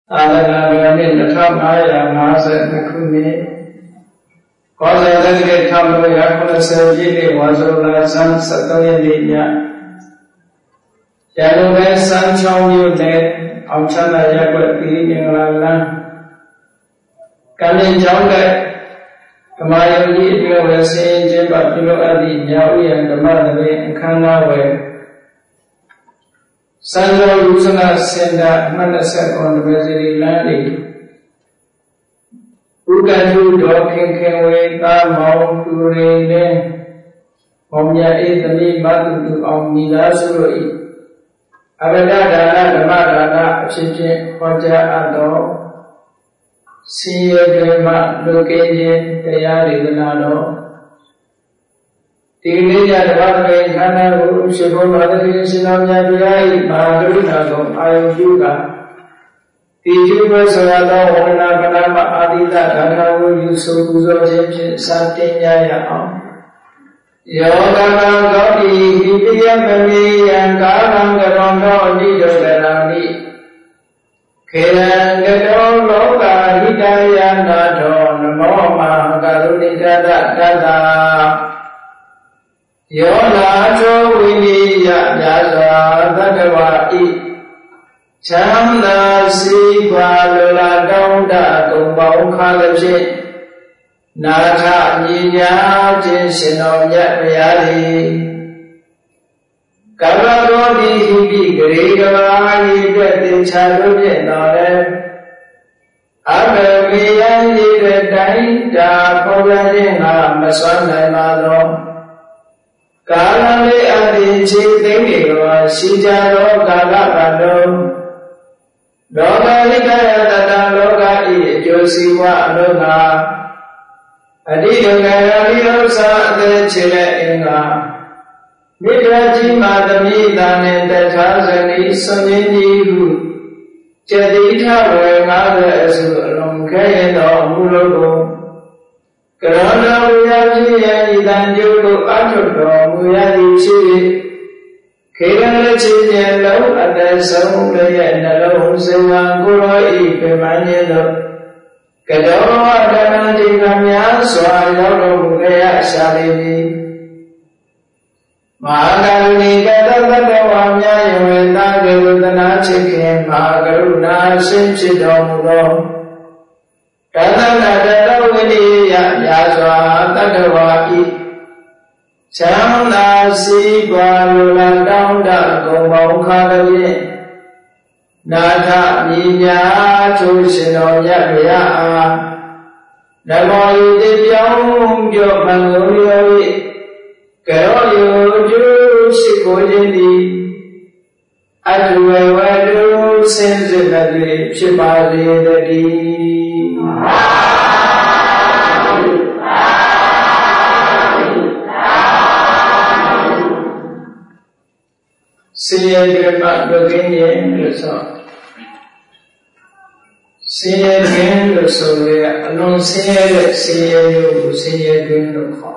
Adana Nathamaya Nasa Nakuni Kosa Zange Tamuya Konasa Jini Wazola San Satoya Dinya Yalume San Chong Yune Amchana Yakwa Yingala Kani Jonga Kamaya Yidra Wasi Jimba Pilo Adi Yawi and the Madame Kanawe Sanjo Yusana Senda Manasa on the Vesiri Landi Ugandu Dokin Kenway Tamau Turine Omya Ethani Matu of Midasuri Avada Madana Chichi Hoja Ado Siya Gema Lokaji Tayari Ganado Tingginya dapat karena sebelum ada sinamnya biaya mahakaruna ko ayo juga. Tiju berserata orang bernama Adita karena Yusuf Uzo James santinya ya am. Ya karena kau di hidup kami yang karang kerana di dolarani. Kerana kerana loka hidayah nado namo mahakaruna dada. Yola jo winiya jaza dadawai Chanda si lola daunda kumbau khalapse Natha nyinya jinsino nyatmayari Kavaro di hibi gerigavani dwetin chalubye nore Abamiyan yidwetain da pavadinga maswanay madho Kalale adi chithingiwa sijaro kalapado Loka likaya tata loka iye josiwa aloka Adi yogaya liyosa ade chile inga Midraji madami dane tathazani saminihu Chaditha wenga asu alongkaya no mulogo Kerana muyaji yang ditanjung ajodoh muyaji ciri Kerana ciri lau ada saudaya nalau sengang kulai pemanya lau Kedua ada nanti kami soal lau mukaya salini Maka ini kata-kata wamnya yang mentang gerudana cikin Maka gerudana simcidong dong Karena ada ini ya jasa tadawai Chanda si balula daunda kumbau khalapse Natha ninya chusino nyatmaya Namo yudi pyong jo manguriyori Kero yuju sikojindi Ajuwe wadu senzinadri pshipazidadi Siya Grima Lokinye Luso Siya Gin Luso Along Siya Yogu Siya Gin Luko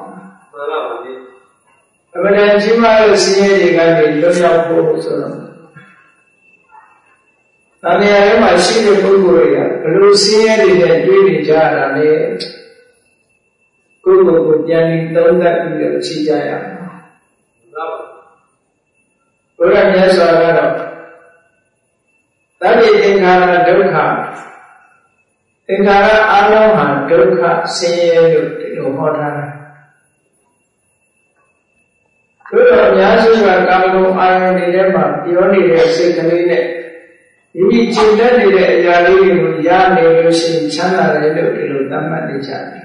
Abada Jima Siya Yigani Loya Po Solo Nani Ayama Siya Buguria Lu Siya Yigani Dwini Jara Ne Kuku Kujani Tonda Ida Chijaya Buddha Nyaswagana Tadi Tingkara Dukha Tingkara Aloha Dukha Siya Yuhotana Buddha Nyaswagana Ayani Dema Yoni Resi Kaline Yimi Chinda Nire Yali Yani Lusin Chana Redo Ilu Dhamma Dijani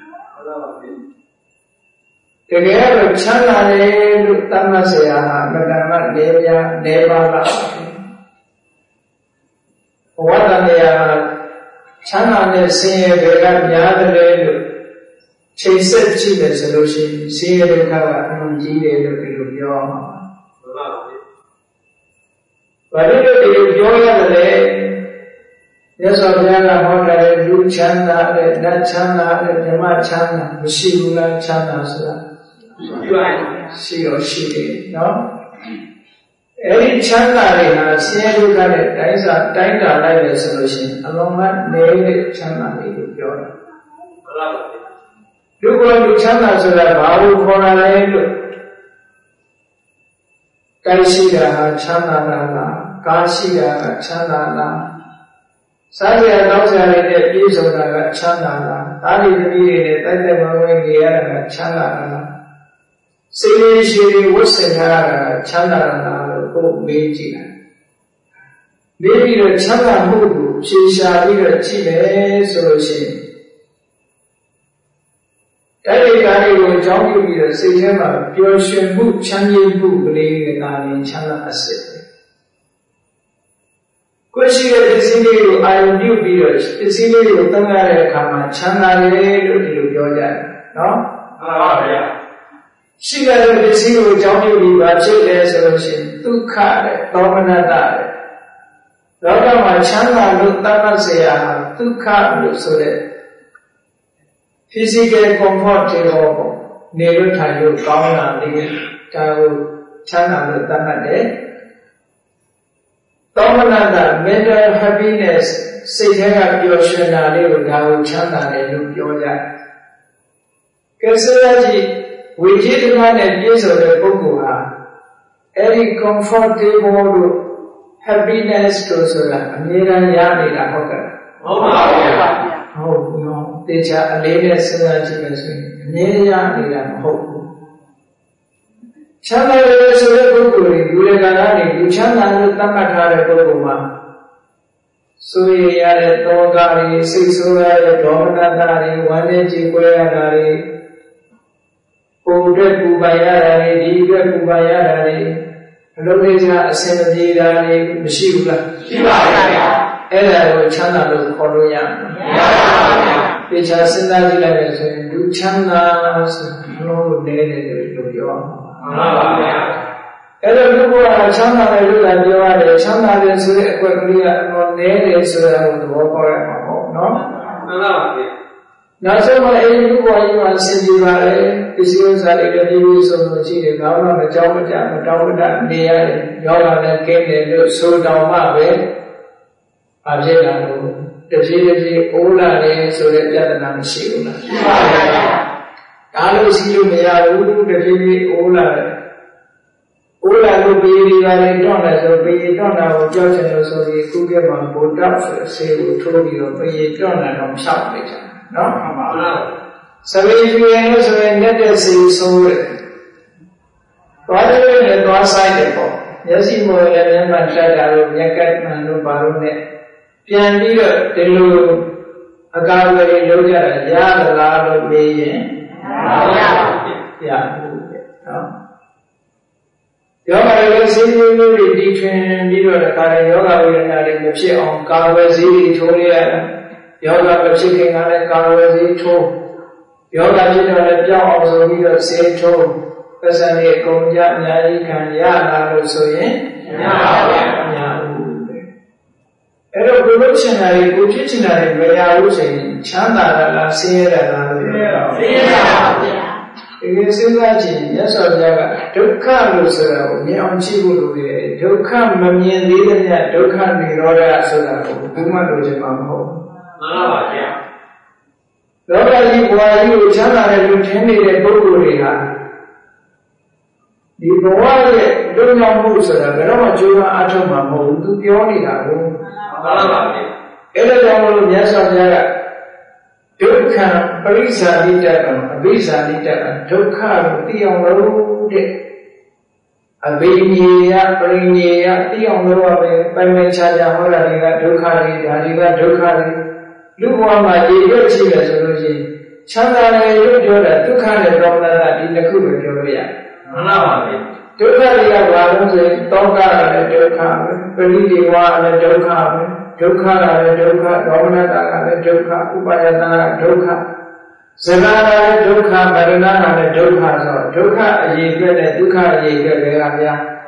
Kegaya Chana Redo Dhamma Seyaha Madama Devya Nevala Wadanya Chana Ne Siya Vega Nyada Redo Chesed Chile Solution Siya Vega Nunji Redo Ilu Yoma Wadido Ilu Yoya Le Yaswabhyana Hondare Du Chanda Le Na Chanda Le Dhamma Chanda Vishigula Chanda Sura Siyo Shiri No Every chanda they have seen you got it, time to life a solution. Along that, maybe chanda may be pure. You go to chanda so that Babu Kona Kaishida Chanda Kashida Chanda Sadia Dawsa in the piece of Chanda, Ali the meeting at the moment Chanda. Siri Shiri Wasana Chanda go Meiji. Maybe the Chanda Mugu, she shall be a Chile solution. Every guy will jump to be a Sejama, pure Shenbu, Changi Bu, believing in Chanda Asset. Question of the senior, I will do beers, the senior will come out of Kama, Chanda, no? She got the senior Johnny Viva, Chile solution, two card, Dominata. Rama Chanda looked up and say, two card so that physical comfort, never Tayo, Gauna, Tayo, Chanda looked up at it. Dominata, mental happiness, say, have your Shana, Tayo, Chanda, and Yoga. Kassaji. We did one and years of the Bukuha. Any comfortable happiness to Sura, Mira Yami Hoka. Oh, no, they are a lady as Mira Yami Hoku. Chana is a Bukuri, Guleganani, Chana Tamakara Bukuma. Sui Yare Togari, Sisura, Dominatari, Waneji Guleganari. Oda Kubayari, Diga Kubayari, Lobeja, Semadira, Mishula, Ella, Chana, Korea, which are Sinaji, do Chana, no, Nene, to your. Ella, Chana, Chana, is no Nene, so I would walk no? Now, so my aim to go on Sinjivare, this is a review of the Chile, Gama, the Jomata, Nia, Yoga, came so down my way. Ajay, the Jilly, Ola, so that Yadana Shila. I see you, may I would the Jilly, Ola. Ola will be Donas or be Donna or Johnson, so the Kugaman put up, say, who told you, be Donna on South later. No? So if you enter so rather than the side of Yasi more than Manchada, Yakat, no Barone, Piandia, Telu, Agave, Loja, Yada, Lava, Bay, Yoga is really between Yoga in the chair on Kawasi, Toria. Yoga was chicken on a Kawasi toe. Yoga did not a job also with a say toe. Kasani Konja, Nari, and Yana, so in Edo revolutionary, positionary, where I was saying, Chanda, La Sierra, it is imagine, yes, or Yaga, Duka Lusa, Yon Chibu, Duka Mamian, Duka, Miroda, Soda, Puma Lujamamo. Locally, while you Chana, you tended a Bukuriha. You go away, do not move, so that Rama Juma Atoma, who do Pionia. Elegant, yes, or Yaga. Duka, Parisa Lita, Abisa Lita, Duka, Pion Road, Abinia, Perinia, Pion Road, Pamechaja, Hola, Dukari, Adiva, Dukari. Luama, you see as a Lucy. Chanda, you do that, Dukari, Domna, in the Kuba, Dukari, Tonga, Duka, Peridiwa, Duka, Duka, Domna, Duka, Ubayana, Duka, Savana, Duka, Marina, Duka, Duka, ye get a Duka, ye get a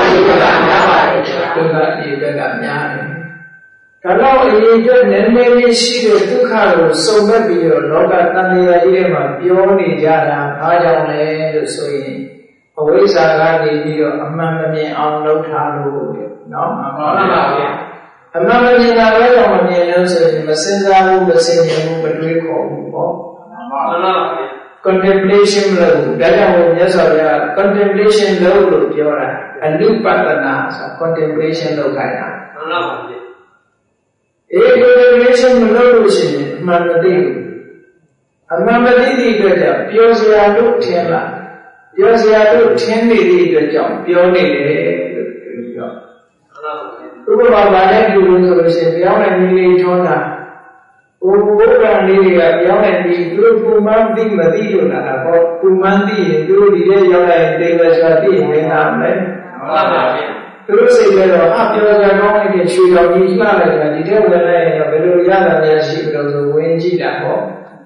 Duka, ye get a Kalau ini je nene si itu kalau sobat dia, logat tanya dia mah pion ni jalan, ajar le, so ini. အဝိဇ္ဇာကနေပြီးတော့အမှန်မမြင်အောင်လုပ်ထားလို့နော်မှန်ပါဗျာအမှန်မမြင်တာပဲတော့မမြင်လို့ဆိုရင်မစင်စားဘူးမစင်မြင်ဘူးမတွေးခေါ်ဘူးပေါ့မှန်ပါဗျာ contemplation လို့ဒါကြောင့်မြတ်စွာဘုရား contemplation လို့ပြောတာအနုပတ္တနာဆို contemplation လုပ်ခိုင်းတာမှန်ပါဗျာcontemplation မလုပ်လို့ရှိရင်အမှန်မသိဘူးအမှန်မသိသည့်အတွက်ကြောင့်ပြောစရာလို့ထင်လာပြောစရာလို့ထင်နေသည့်အတွက်ကြောင့်ပြောနေတယ်လို့ပြောဥပမာဘာလဲပြုလို့ဆိုလို့ရှိရင်ပြောင်းတဲ့နည်းလေးထောတာဘုရားလေးတွေကပြောင်းတဲ့ဒီသူတို့ပုံမှန်သိမသိလို့လာတာပေါ့ပုံမှန်သိရင်သူတို့ဒီထဲရောက်လာရင်တေဝဆိုတာသိရင်ဝင်လာမယ်မှန်ပါဗျာသူတို့စိတ်ထဲတော့ပြောစရာကောင်းတဲ့ရွှေတော်ကြီးလှလိုက်တာဒီထဲဝင်လိုက်ရင်တော့ဘယ်လိုရတာများရှိကြလို့ဆိုဝင်ကြည့်တာပေါ့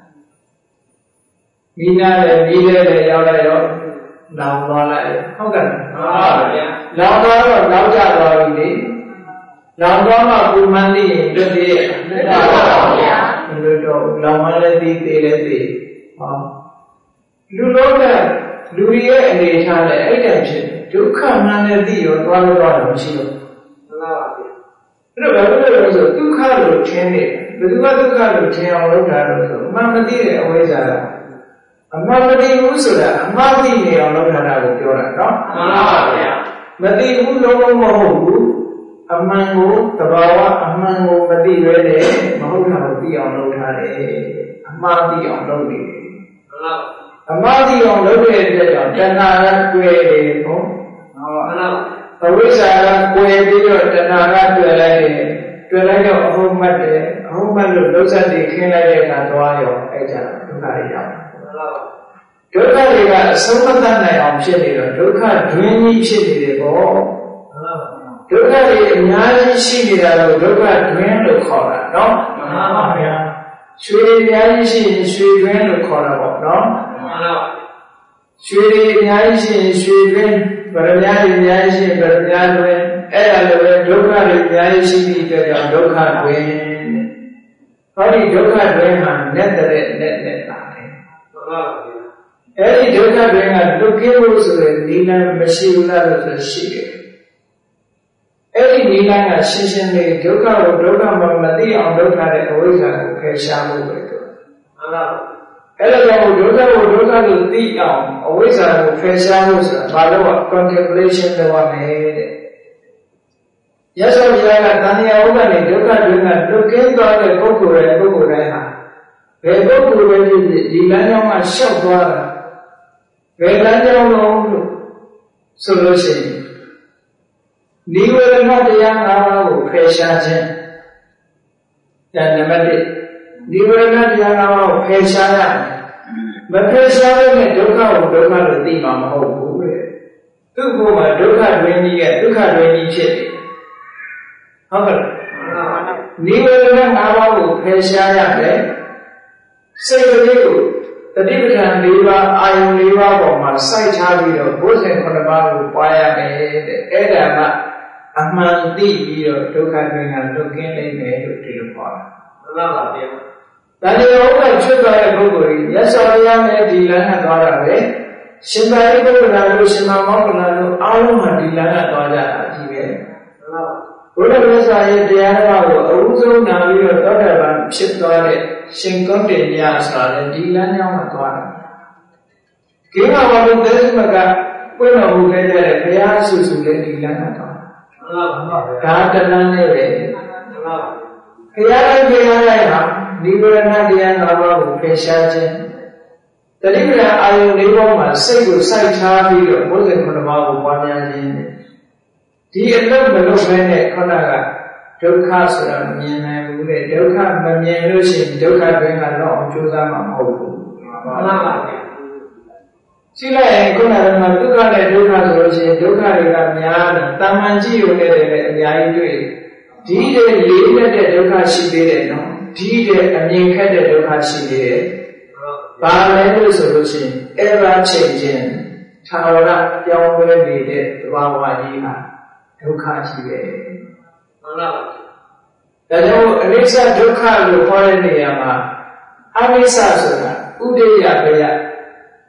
မိနာလည်းမိလည်းရောက်လိုက်တော့လောင်သွားလိုက်ဟုတ်ကဲ့မှန်ပါဗျာလောင်သွားတော့လောက်ကြသွားပြီလေလောင်သွားမှပုံမှန်သိရင်လွတ်သေးရဲ့မှန်ပါဗျာလွတ်တော့လောင်မှလည်းသိသေးလည်းသိဟောလူလုံးကလူရဲ့အနေထားနဲ့အဲ့ဒါဖြစ်ဒုက္ခမှန်လည်းသိရောသွားလို့တော့မရှိတော့မှန်ပါဗျာအဲ့တော့ဘာလို့လဲဆိုဒုက္ခလို့ထင်နေဘယ်သူကဒုက္ခလို့ထင်အောင်လုပ်တာလို့ဆိုအမှန်မသိတဲ့အဝိဇ္ဇာကအမှန်မသိဘူးဆိုတာအမှားသိနေအောင်လုပ်တာကိုပြောတာနော်မှန်ပါဗျာမသိဘူးလုံးဝမဟုတ်ဘူးအမှန်ကိုတဘာဝအမှန်ကိုမသိရဲနဲ့မဟုတ်တာကိုသိအောင်လုပ်ထားတယ်အမှားသိအောင်လုပ်နေတယ်မှန်ပါအမှားသိအောင်လုပ်တဲ့အတွက်ကြောင့်တဏှာကတွေ့တယ်ဟုတ်မှန်ပါအဝိဇ္ဇာကကွယ်ပြီးတော့တဏှာကတွေ့လိုက်တယ်တွေ့လိုက်တော့အဟုတ်မှတ်တယ်အဟုတ်မှတ်လို့လုံးစက်တွေခင်းလိုက်တဲ့အခါသွားရောအဲ့ကြဒုက္ခတွေရောက်ဒုက္ခတွေကအဆုံးမသတ်နိုင်အောင်ဖြစ်နေတော့ဒုက္ခတွင်းကြီးဖြစ်နေတယ်ပေါ့ဒုက္ခတွေအများကြီးရှိနေတာတော့ဒုက္ခတွင်းလို့ခေါ်တာနော်မှန်ပါဗျာရွှေအများကြီးရှိရင်ရွှေတွင်းလို့ခေါ်တာပေါ့နော်မှန်ပါရွှေတွေအများကြီးရှိရင်ရွှေတွင်းဗရမ ्या တွေအများကြီးရှိရင်ဗရမ ्या တွင်းအဲ့ဒါလည်းပဲဒုက္ခတွေအများကြီးရှိပြီးတဲ့ကြောင့်ဒုက္ခတွင်းဟောဒီဒုက္ခတွင်းမှာနဲ့တဲ့နဲ့လာတယ်မှန်ပါအဲ့ဒီဒုက္ခတွင်ကလွတ်ကင်းဖို့ဆိုတဲ့နိလန်းမရှိဘူးလားလို့ဆိုရှိတယ်။အဲ့ဒီနိလန်းကရှင်းရှင်းလေးဒုက္ခကိုဒုက္ခမှမသိအောင်လုပ်ထားတဲ့အဝိဇ္ဇာကိုဖယ်ရှားဖို့ပဲတော့။မှန်ပါဘူး။အဲ့ဒါကြောင့်ဒုက္ခကိုဒုက္ခလို့သိအောင်အဝိဇ္ဇာကိုဖယ်ရှားဖို့ဆိုတာဘာလို့ contemplation လုပ်ရမလဲတဲ့။ရသော်ဘုရားကတဏှာဥပ္ပနဲ့ဒုက္ခတွင်ကလွတ်ကင်းသွားတဲ့ပုဂ္ဂိုလ်ရဲ့ပုဂ္ဂိုလ်တိုင်းဟာဘယ်ပုဂ္ဂိုလ်ပဲဖြစ်ဖြစ်ဒီလမ်းကြောင်းမှာရှောက်သွားတာဘယ်လမ်းကြောင်းလုံးလို့ဆိုလို့ရှိရင်နိဝရဏတရား၅ပါးကိုဖယ်ရှားခြင်းဒါနံပါတ်1နိဝရဏတရား၅ပါးကိုဖယ်ရှားရမဖယ်ရှားတဲ့ဒုက္ခကိုဒုက္ခလို့သိမှာမဟုတ်ဘူးတဲ့သူ့ဘုမှာဒုက္ခတွင်ကြီးရဲ့ဒုက္ခတွင်ကြီးဖြစ်တယ်ဟုတ်ကဲ့နိဝရဏ၅ပါးကိုဖယ်ရှားရတယ်စိတ်ကလေးကိုတတိပဋ္ဌာန်၄ပါးအာယုံ၄ပါးပေါ်မှာစိုက်ထားပြီးတော့ဘုဇင်9ပါးကိုပွားရမယ်တဲ့အဲ့ဒါကအမှန်သိပြီးတော့ဒုက္ခတွင်ကလွတ်ကင်းနိုင်မယ်လို့ဒီလိုခေါ်တာမှန်ပါဗျာဒါကြောင့်ဘုရားချွတ်သွားတဲ့ပုဂ္ဂိုလ်ကြီးရသော်ရမယ်ဒီလမ်းနဲ့သွားတာပဲရှင်သာရိပုတ္တရာတို့ရှင်မောဂလတို့အားလုံးကဒီလမ်းနဲ့သွားကြတာကြီးပဲမှန်ပါဘုရားမြတ်စွာရဲ့တရားတော်ကိုအဦးဆုံးနာပြီးတော့သောတာပန်ဖြစ်သွားတဲ့ရှင်ကုဋ္ဌေမြတ်ဆိုတာလည်းဒီလမ်းကြောင်းမှာသွားတာ။ကိမဘာလို့သေသမကပွင့်တော်မူခဲ့တဲ့ဘုရားဆုစုလည်းဒီလမ်းမှာသွားတာ။မှန်ပါဗျာ။ဒါတလမ်းနဲ့ပဲ။မှန်ပါဗျာ။ဘုရားရဲ့တရားလိုက်ဟာနိဗ္ဗာန်တရား၅ပါးကိုဖယ်ရှားခြင်းတတိပ္ပံအာယုန်၄ပါးမှာစိတ်ကိုစိုက်ထားပြီးတော့ဘုဇင်9ပါးကိုပွားများခြင်းဒီအလုပ်မလုပ်ဘဲနဲ့ခန္ဓာကဒုက္ခဆိုတာမမြင်နိုင်ဘူးလေဒုက္ခမမြင်လို့ရှိရင်ဒုက္ခတွင်ကတော့အောင်ကြိုးစားမှာမဟုတ်ဘူးမှန်ပါဗျာရှိလိုက်ရင်ခုနကမှဒုက္ခနဲ့ဒုက္ခဆိုလို့ရှိရင်ဒုက္ခတွေကများတယ်တာမန်ကြည့်ရုံနဲ့လည်းအများကြီးတွေ့ဒီတဲ့လေးနဲ့တဲ့ဒုက္ခရှိသေးတယ်နော်ဒီတဲ့အမြင်ခက်တဲ့ဒုက္ခရှိသေးတယ်ဘာလဲလို့ဆိုလို့ရှိရင်ever changing ထာဝရပြောင်းလဲနေတဲ့သဘာဝကြီးဟာဒုက္ခရှိတယ်မှန်ပါပါဒါကြောင့်အနိစ္စဒုက္ခလို့ခေါ်တဲ့နေရာမှာအနိစ္စဆိုတာဥဒိယဘယ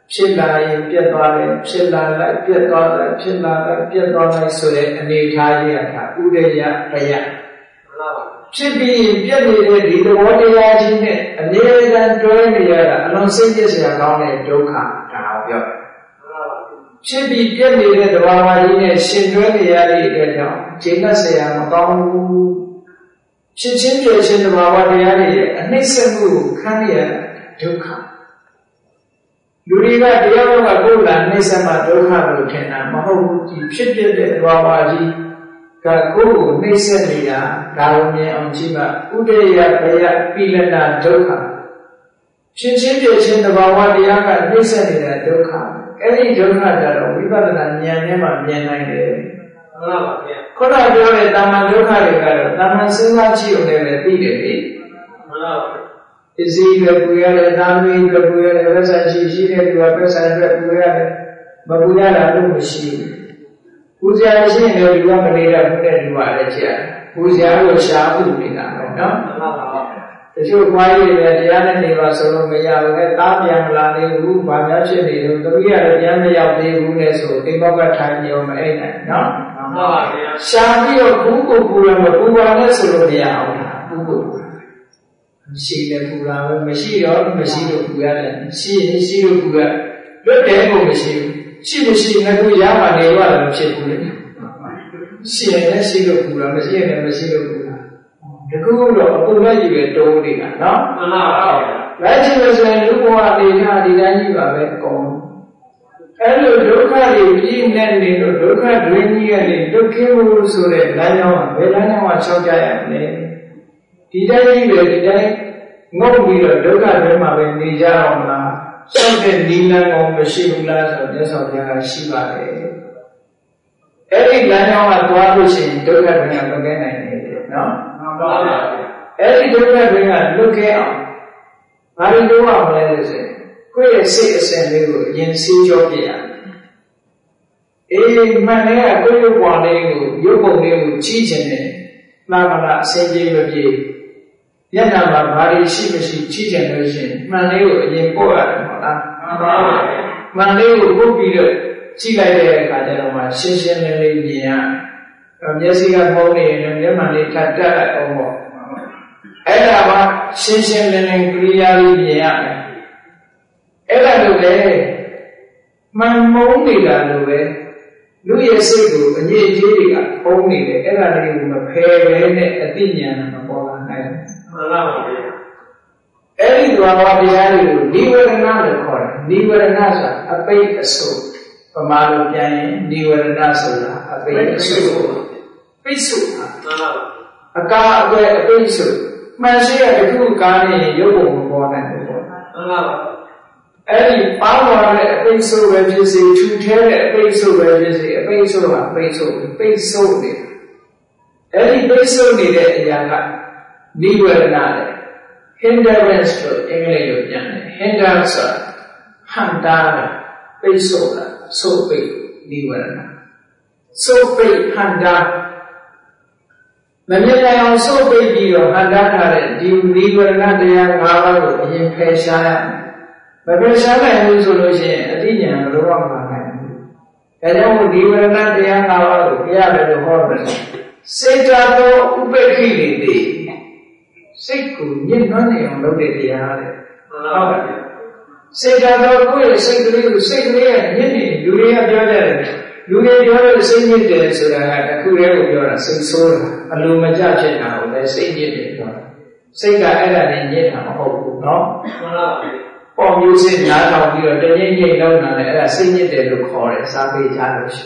ဖြစ်လာရင်ပြတ်သွားတယ်ဖြစ်လာလိုက်ပြတ်သွားလိုက်ဖြစ်လာလိုက်ပြတ်သွားလိုက်ဆိုတဲ့အနေထားကြီးကဥဒယဘယဖြစ်ပြီးပြတ်နေတဲ့ဒီသဘောတရားကြီးနဲ့အမြဲတမ်းတွဲနေရတာအလွန်စိတ်ပြည့်စရာကောင်းတဲ့ဒုက္ခဒါကိုပြောဖြစ်ပြီးပြတ်နေတဲ့သဘာဝကြီးနဲ့ရှင်တွဲနေရတဲ့အတွက်ကြောင့်ခြေနဲ့ဆရာမကောင်းဘူးဖြစ်ချင်းပြည့်ချင်းသဘာဝတရားတွေရဲ့အနှိမ့်ဆက်မှုကိုခံရတဲ့ဒုက္ခလူတွေကတရားတော်ကကိုယ်လာနှိမ့်ဆက်မှဒုက္ခလို့ထင်တာမဟုတ်ဘူးဒီဖြစ်ပြတဲ့သဘာဝကြီးကကိုယ်ကိုနှိမ့်ဆက်နေတာဒါကိုမြင်အောင်ကြည့်မှဥဒယဘယပိလနာဒုက္ခဖြစ်ချင်းပြည့်ချင်းသဘာဝတရားကနှိမ့်ဆက်နေတာဒုက္ခအဲ့ဒီဒုက္ခကြတော့ဝိပဿနာဉာဏ်နဲ့မှမြင်နိုင်တယ်မှန်ပါပါဗျာခုနပြောတဲ့တာမန်ဒုက္ခတွေကတော့တာမန်စဉ်းစားကြည့်ုံနဲ့ပဲသိတယ်လေမှန်ပါပါပစ္စည်းတွေပူရတယ်၊သားသမီးတွေပူရတယ်၊ဝိသရှိတဲ့သူကပစ္စည်းတွေပူရတယ်မပူရတာလို့မရှိဘူးပူဇာရှိရင်လည်းဒီကမနေတော့ဘုရားဒီမှာလည်းကြာပူဇာကိုရှားဖို့နေတာပဲနော်မှန်ပါပါတချို့ဘွားကြီးတွေတရားနဲ့နေပါဆိုလို့မရဘူးနဲ့တားပြန်မလာသေးဘူး။ဘာများဖြစ်နေလို့သမီးရတယ်ပြန်မရောက်သေးဘူးနဲ့ဆိုအိမ်ဘောက်ကထိုင်နေအောင်မအိမ်နိုင်နော်။မှန်ပါဗျာ။ရှားပြီးတော့ဘူးကိုပူရမပူပါနဲ့ဆိုလို့မရအောင်လား။ဘူးကိုရှိတယ်ပူလာပဲမရှိတော့မရှိလို့ပူရတယ်။ရှိရင်ရှိလို့ပူရလွတ်တယ်ကိုမရှိဘူး။ရှိမရှိငါတို့ရမှနေရတယ်ဖြစ်ဘူးလေ။ရှိရင်လည်းရှိလို့ပူလာမရှိရင်လည်းမရှိလို့ပူလာတကူတော့အကုန်လိုက်ကြည့်ပဲတုံးနေတာနော်မှန်ပါပါလိုက်ကြည့်လို့ဆိုရင်လူဘဝနေထားဒီတိုင်းကြီးပါပဲအကုန်အဲ့လိုဒုက္ခတွေပြည့်နေနေလို့ဒုက္ခတွင်ကြီးကနေဒုက္ခမှုဆိုတဲ့လမ်းကြောင်းကဘယ်လမ်းကြောင်းက၆ကြရမလဲဒီတိုင်းကြီးပဲဒီတိုင်းငုံပြီးတော့ဒုက္ခတွင်မှာပဲနေကြအောင်လားဆောက်တဲ့ဒီလမ်းကောမရှိဘူးလားဆိုတော့မြတ်စွာဘုရားကရှိပါတယ်အဲ့ဒီလမ်းကြောင်းကသွားလို့ရှိရင်ဒုက္ခတွင်ကလွတ်ခဲ့နိုင်တယ်နော်အဲ့ဒီဒုက္ခတွေကလွတ်ခဲ့အောင်ဘာလို့လုပ်အောင်လဲဆိုရင်ကိုယ့်ရဲ့စိတ်အစဉ်လေးကိုအရင်စီးကြောပြရအေးမှန်တယ်ကကိုယ့်ရုပ်ပေါ်လေးကိုရုပ်ပုံလေးကိုကြီးချင်တယ်မှန်ပါလားအစဉ်ပြေမပြေမျက်နှာမှာဘာတွေရှိမရှိကြီးချင်လို့ရှိရင်မှန်လေးကိုအရင်ပို့ရတယ်မဟုတ်လားမှန်ပါပါမှန်လေးကိုပို့ပြီးတော့ကြည့်လိုက်တဲ့အခါကျတော့မှရှင်းရှင်းလင်းလင်းမြင်ရမျက်စိကဖုံးနေရင်မျက်မှန်လေးထပ်တက်လိုက်အောင်ပေါ့အဲ့ဒါမှရှင်းရှင်းလင်းလင်းကရိယာလေးမြင်ရမယ်အဲ့ဒါလိုလေမှန်မုန်းနေတာလိုပဲလူရဲ့စိတ်ကိုအငြိအကျေးတွေကဖုံးနေတယ်အဲ့ဒါလေးကိုမဖယ်ဘဲနဲ့အသိဉာဏ်မပေါ်လာနိုင်ဘူးမှန်ပါပါဗျာအဲ့ဒီဘာဝတရားတွေကိုနိဝရဏလို့ခေါ်တယ်နိဝရဏဆိုတာအပိတ်အဆုတ်ပမာလိုပြန်ရင်နိဝရဏဆိုတာအပိတ်အဆုတ်ပိစုဟာမှန်ပါပါအကားအကွယ်အပိစုမှန်ရှိရတခုကားနေရုပ်ပုံမပေါ်နိုင်ဘူးပေါ့မှန်ပါပါအဲ့ဒီပါပေါ်တဲ့အပိစုပဲဖြစ်စေထူထဲတဲ့အပိစုပဲဖြစ်စေအပိစုဟာပိစုနေအဲ့ဒီပိစုနေတဲ့အရာကနိဝရဏလေ hindrance လို့အင်္ဂလိပ်လိုပြန်တယ် hindrance ဟန်တာပိစုတာဆိုပိနိဝရဏဆိုပိဟန်တာမမြင်နိုင်အောင်ဆိုပိပြီးတော့ဟန်တာထားတဲ့ဒီနိဝရဏတရား၅ပါးကိုအရင်ဖယ်ရှားရမယ်မဖယ်ရှားနိုင်ဘူးဆိုလို့ရှိရင်အတိညာမလို့တော့မှာနိုင်ဘူးဒါကြောင့်နိဝရဏတရား၅ပါးကိုဘုရားလည်းဟောတယ်စေတသောဥပ္ပခိလေတိစိတ်ကိုညှဉ်းနှွမ်းနေအောင်လုပ်တဲ့တရားတဲ့ဟုတ်ပါဘူးစေတသောကိုယ့်ရဲ့စိတ်ကလေးကိုစိတ်ကလေးကညှဉ်းနေလူတွေကပြောကြတယ်လူတွေပြောတဲ့စိတ်ညစ်တယ်ဆိုတာကတစ်ခုတည်းကိုပြောတာစိတ်ဆိုးတာအလိုမကျဖြစ်တာကိုလည်းစိတ်ညစ်တယ်ပြောတာစိတ်ကအဲ့ဒါနဲ့ညစ်တာမဟုတ်ဘူးเนาะမှန်ပါပါပေါ်မျိုးစစ်ညားထောင်ပြီးတော့တငိမ့်ငိမ့်လောက်တာလည်းအဲ့ဒါစိတ်ညစ်တယ်လို့ခေါ်တယ်စားပေးကြလို့ရှိ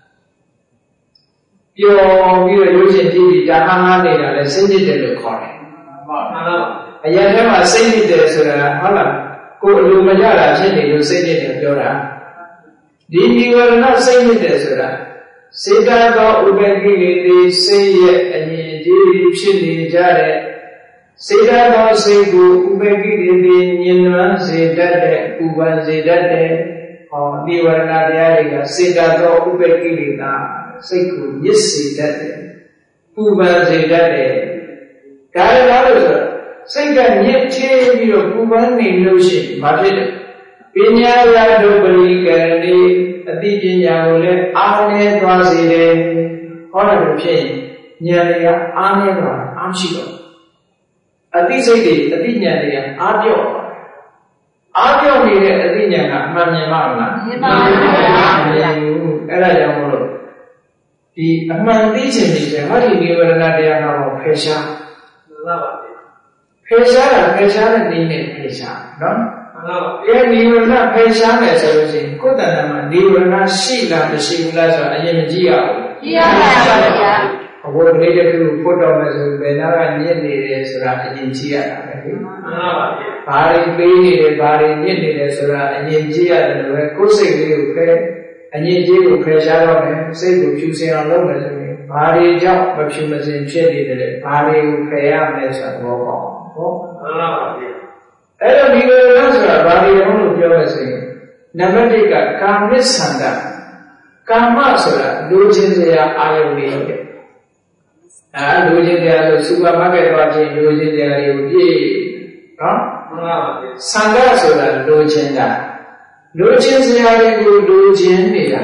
ရင်ပျော်ပြီးတော့ရုပ်ရှင်ကြည့်ပြီးဒါဟာငါနေတာလည်းစိတ်ညစ်တယ်လို့ခေါ်တယ်မှန်ပါပါအရင်ကမှစိတ်ညစ်တယ်ဆိုတာဟုတ်လားကိုယ်အလိုမကျတာဖြစ်နေလို့စိတ်ညစ်တယ်ပြောတာဒီနိဝရဏစိတ်ညစ်တယ်ဆိုတာစေတသောဥပ္ပကိလေတိစိတ်ရဲ့အငြိအကျေးဖြစ်နေကြတဲ့စေတသောစိတ်ကိုဥပ္ပကိလေတိညင်နွမ်းစေတတ်တဲ့ဥပ္ပန်စေတတ်တဲ့ဟောနိဝရဏတရားတွေကစေတသောဥပ္ပကိလေသာစိတ်ကိုညစ်စေတတ်တယ်ဥပ္ပန်စေတတ်တယ်ဒါလည်းလို့ဆိုစိတ်ကညစ်ချေးပြီးတော့ဥပ္ပန်နေလို့ရှိရင်ဘာဖြစ်လဲပညာရတုပရိကရဏိအတိပညာကိုလည်းအားနည်းသွားစေတယ်ဟောတယ်လို့ဖြစ်ရင်ဉာဏ်တွေကအားနည်းသွားအားရှိတော့အတိစိတ်တွေအတိဉာဏ်တွေကအားပြော့အားပြော့နေတဲ့အတိဉာဏ်ကအမှန်မြင်ပါ့မလားမြင်ပါဘူးအဲ့ဒါကြောင့်မို့လို့ဒီအမှန်သိခြင်းတွေဟောဒီနိဝရဏတရားကတော့ဖယ်ရှားမှန်ပါပါဖယ်ရှားတာဖယ်ရှားတဲ့နည်းနဲ့ဖယ်ရှားနော်မှန်ပါပါအဲနိဝရဏဖယ်ရှားမယ်ဆိုလို့ရှိရင်ကိုယ်တဏ္ဍာမှာနိဝရဏရှိလားမရှိဘူးလားဆိုတာအရင်မကြည့်ရဘူးကြည့်ရပါဗျာအဘိုးကလေးတစ်ခုဖွတ်တော်မယ်ဆိုဘယ်နာကညစ်နေတယ်ဆိုတာအရင်ကြည့်ရတာပဲလေမှန်ပါပါဘာတွေပေးနေတယ်ဘာတွေညစ်နေတယ်ဆိုတာအရင်ကြည့်ရတယ်လို့ပဲကိုယ်စိတ်လေးကိုဖယ်အညစ်အကြေးကိုဖယ်ရှားတော့မယ်စိတ်ကိုဖြူစင်အောင်လုပ်မယ်ဆိုရင်ဘာတွေကြောင့်မဖြူမစင်ဖြစ်နေတယ်လဲဘာတွေကိုဖယ်ရမလဲဆိုတာဘောပေါ့ဟောမှန်ပါပါအဲ့တော့ဒီလိုလို့ဆိုတာဘာတွေလဲလို့ပြောရဆိုရင်နံပါတ်1ကကာမစ္ဆန္ဒကာမဆိုတာလူချင်းစရာအာယုန်တွေဟုတ်တယ်လူချင်းစရာလို့စူပါမားကတ်သွားခြင်းလူချင်းစရာတွေကိုပြည့်နော်မှန်ပါပါဆန္ဒဆိုတာလူချင်းတာလူချင်းစရာတွေကိုလူချင်းနေတာ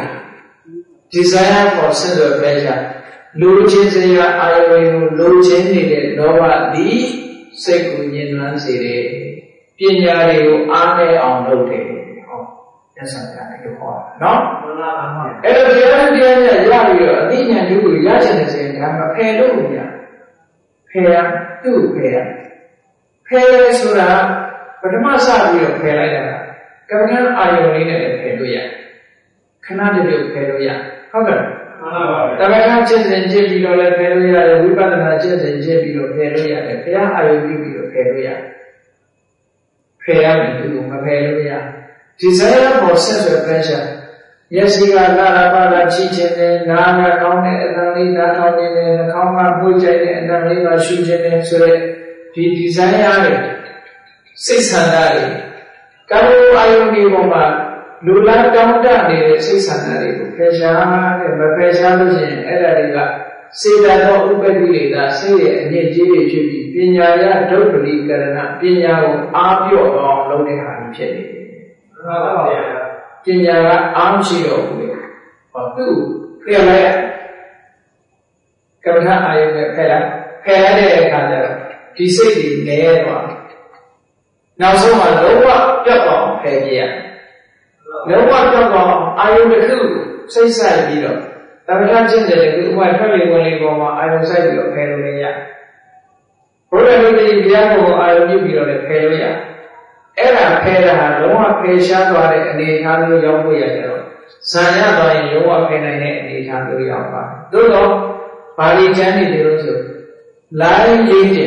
desire for sense of pleasure လူချင်းစရာအာယုန်ကိုလူချင်းနေတဲ့လောဘသည်စိတ်ကိုညှဉ်းနှွမ်းစေတယ်ပညာတွေကိုအားနည်းအောင်လုပ်တယ်ဟောညဆန္ဒတွေကိုဟောနော်မှန်ပါပါအဲ့တော့တရားတရားရပြီးတော့အသိဉာဏ်တို့ကိုရချင်တဲ့ဆိုရင်ဒါမှဖယ်လို့မရဖယ်ရသူ့ဖယ်ရဖယ်ရဆိုတာပထမစပြီးတော့ဖယ်လိုက်တာကမ္မဋ္ဌာန်းအာယုန်လေးနဲ့လည်းဖယ်လို့ရခဏတည်းပြုတ်ဖယ်လို့ရဟုတ်ကဲ့မှန်ပါပါတမန်ကျင့်စဉ်ကျင့်ပြီးတော့လည်းဖယ်လို့ရတယ်ဝိပဿနာကျင့်စဉ်ကျင့်ပြီးတော့ဖယ်လို့ရတယ်ဘုရားအာယုန်ပြုပြီးတော့ဖယ်လို့ရဖယ်ရမယ်သူကမဖယ်လို့ရ desire for sense of pleasure မျက်စိကလာလာပါလာချီးခြင်းနဲ့နားကကောင်းတဲ့အတန်လေးနားထောင်နေတယ်နှာခေါင်းကမှုကြိုက်တဲ့အတန်လေးကရှူခြင်းနဲ့ဆိုရဲဒီ desire တွေစိတ်ဆန္ဒတွေကာမအာယုန်ဒီပေါ်မှာလူလားတောင်းတနေတဲ့စိတ်ဆန္ဒတွေကိုဖယ်ရှားတဲ့မဖယ်ရှားလို့ရှိရင်အဲ့ဒါတွေကစေတသောဥပ္ပတ္တိတွေကစိတ်ရဲ့အညစ်အကြေးတွေဖြစ်ပြီးပညာရဒုပ္ပလိကရဏပညာကိုအားပြော့အောင်လုပ်တဲ့ဟာကြီးဖြစ်နေတယ်။မှန်ပါဗျာ။ပညာကအားမရှိတော့ဘူးလေ။ဟောသူ့ဖယ်လိုက်ကမ္မထာအာယုနဲ့ဖယ်လိုက်တဲ့အခါကျတော့ဒီစိတ်တွေလဲသွားနောက်ဆုံးမှာလုံးဝပြတ်အောင်ဖယ်ပြရလုံးဝပြတ်အောင်အာယုတစ်ခုစိတ်ဆိုင်ပြီးတော့တမထချင်းတယ်ဒီဥပမာထွက်လေဝင်လေပေါ်မှာအာယုဆိုင်ပြီးတော့ဖယ်လို့လည်းရဘုရားလူကြီးဘုရားကိုအာယုပြုပြီးတော့လည်းဖယ်လို့ရအဲ့ဒါဖယ်တာဟာလုံးဝဖယ်ရှားသွားတဲ့အနေအထားမျိုးရောက်ဖို့ရတယ်တော့ဇာရသွားရင်လုံးဝဖယ်နိုင်တဲ့အနေအထားမျိုးရောက်ပါသို့တော့ဘာလို့ချမ်းနေတယ်လို့ဆိုလိုင်းလေးတင်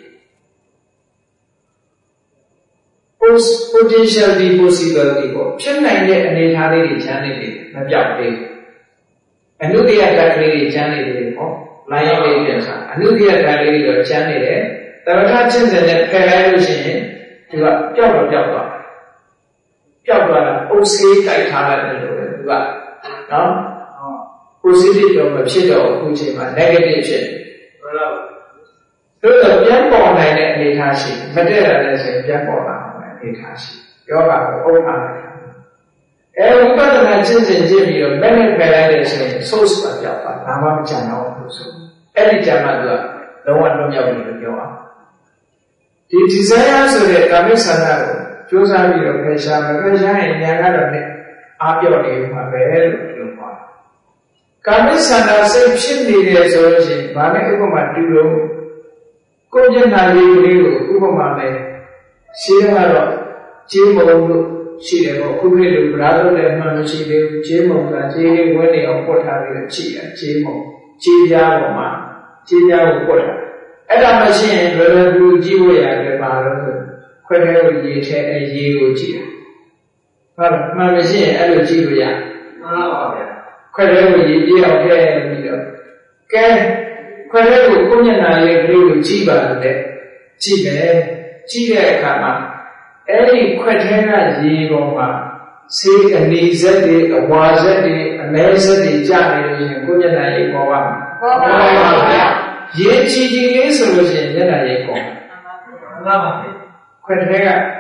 potentiality possibility ပေါ့ဖြစ်နိုင်တဲ့အနေအထားလေးတွေချမ်းနေတယ်မပြောက်သေးဘူးအနုတ္တိယဓာတ်ကလေးတွေချမ်းနေတယ်ပေါ့လိုင်းလေးပြန်စားအနုတ္တိယဓာတ်လေးတွေတော့ချမ်းနေတယ်တမထချင်းစင်နဲ့ဖယ်လိုက်လို့ရှိရင်သူကပျောက်တော့ပျောက်သွားတာအုပ်ဆေးကြိုက်ထားလိုက်တယ်လို့ပဲသူကနော် positive တော့မဖြစ်တော့အခုချိန်မှာ negative ဖြစ်ဟုတ်လားတို့တော့ပြန်ပေါ်နိုင်တဲ့အနေအထားရှိမတည့်ရတဲ့ဆိုရင်ပြန်ပေါ်လာအောင်အနေအထားရှိယောဂကိုအုပ်ထားလိုက်ဝိပဿနာကျင့်စဉ်ကျင့်ပြီးတော့မဲ့နဲ့ဖယ်လိုက်တဲ့ဆိုရင် source ပါပြောက်ပါဘာမှမကြံတော့ဘူးဆိုအဲ့ဒီကြမှာသူကလုံးဝလွတ်မြောက်ပြီလို့ပြောအောင်ဒီ desire ဆိုတဲ့ကာမိဆန္ဒကိုကြိုးစားပြီးတော့ဖယ်ရှားမယ်ဖယ်ရှားရင်ဉာဏ်ကတော့နဲ့အားပြော့နေမှာပဲလို့ပြောပါကာမိဆန္ဒစိတ်ဖြစ်နေတယ်ဆိုလို့ရှိရင်ဘာနဲ့ဥပမာတူလို့ကိုယ်မျက်နှာလေးကိုဥပမာနဲ့ရှင်းကတော့ကျေးမုံလို့ရှိတယ်ပေါ့ခုခေတ်လိုဗရာလို့လည်းမှန်လို့ရှိသေးဘူးကျေးမုံကကျေးလေးဝဲနေအောင်ပွက်ထားပြီးတော့ချိတာကျေးမုံကျေးပြားပေါ်မှာကျေးပြားကိုပွက်ထားအဲ့ဒါမရှိရင်လွယ်လွယ်ကူကြည့်ဖို့ရတယ်ပါလို့ခွဲထဲကိုရေထဲရေကိုကြည့်တာဟုတ်လားမှန်မရှိရင်အဲ့လိုကြည့်လို့ရမှန်ပါဗျာခွဲထဲကိုရေပြေးအောင်ထည့်ပြီးတော့ကဲခွဲထဲကိုကိုမျက်နှာလေးကလေးကိုကြည့်ပါလို့တဲ့ကြည့်တယ်ကြည့်တဲ့အခါမှာအဲ့ဒီခွက်ထဲကရေပေါ်မှာဆေးအနေဇက်တွေအဝါဇက်တွေအမဲဇက်တွေကျနေလို့ရှိရင်ကိုမျက်နှာလေးပေါ်ပါမှာပေါ်ပါပါဗျာရေချီချီလေးဆိုလို့ရှိရင်မျက်နှာလေးပေါ်မှာမှန်ပါပါခွက်ထဲက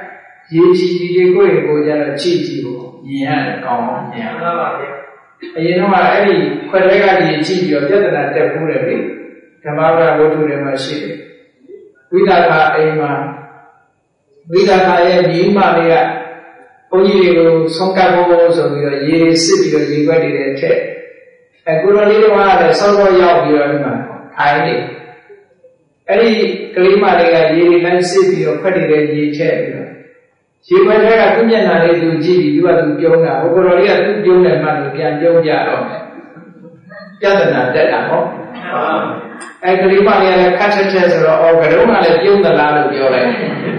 ရေကြည်ဒီကိုယ့်ကိုကြတော့ကြည့်ကြည့်ဖို့မြင်ရတယ်ကောင်းအောင်မြင်ရပါပါဗျာအရင်တော့အဲ့ဒီခွက်တွေကရေကြည့်ပြီးတော့ပြဿနာတက်ဖို့တယ်လေဓမ္မပဒဝတ္ထုတွေမှာရှိတယ်ဝိသကအိမ်မှာဝိသကရဲ့ညီမလေးကဘုန်းကြီးတွေကိုဆုံးကပ်ဖို့ဆိုပြီးတော့ရေစစ်ပြီးတော့ရေခွက်တွေထည့်ကိုလိုလေးတော့လည်းဆောက်တော့ရောက်ပြီးတော့ဒီမှာထိုင်နေအဲ့ဒီကလေးမလေးကရေတွေလိုက်စစ်ပြီးတော့ခွက်တွေရေထည့်ပြီးတော့ရေခွက်တွေကသူ့မျက်နှာလေးသူကြည့်ပြီးသူကသူပြုံးတာဟိုကိုလိုလေးကသူပြုံးတယ်မှလို့ပြန်ပြုံးကြတော့မယ်ပြဿနာတက်တာဟောအဲ့ကလေးမလေးကလည်းခက်ချက်ချက်ဆိုတော့အော်ကလေးမလည်းပြုံးသလားလို့ပြောလိုက်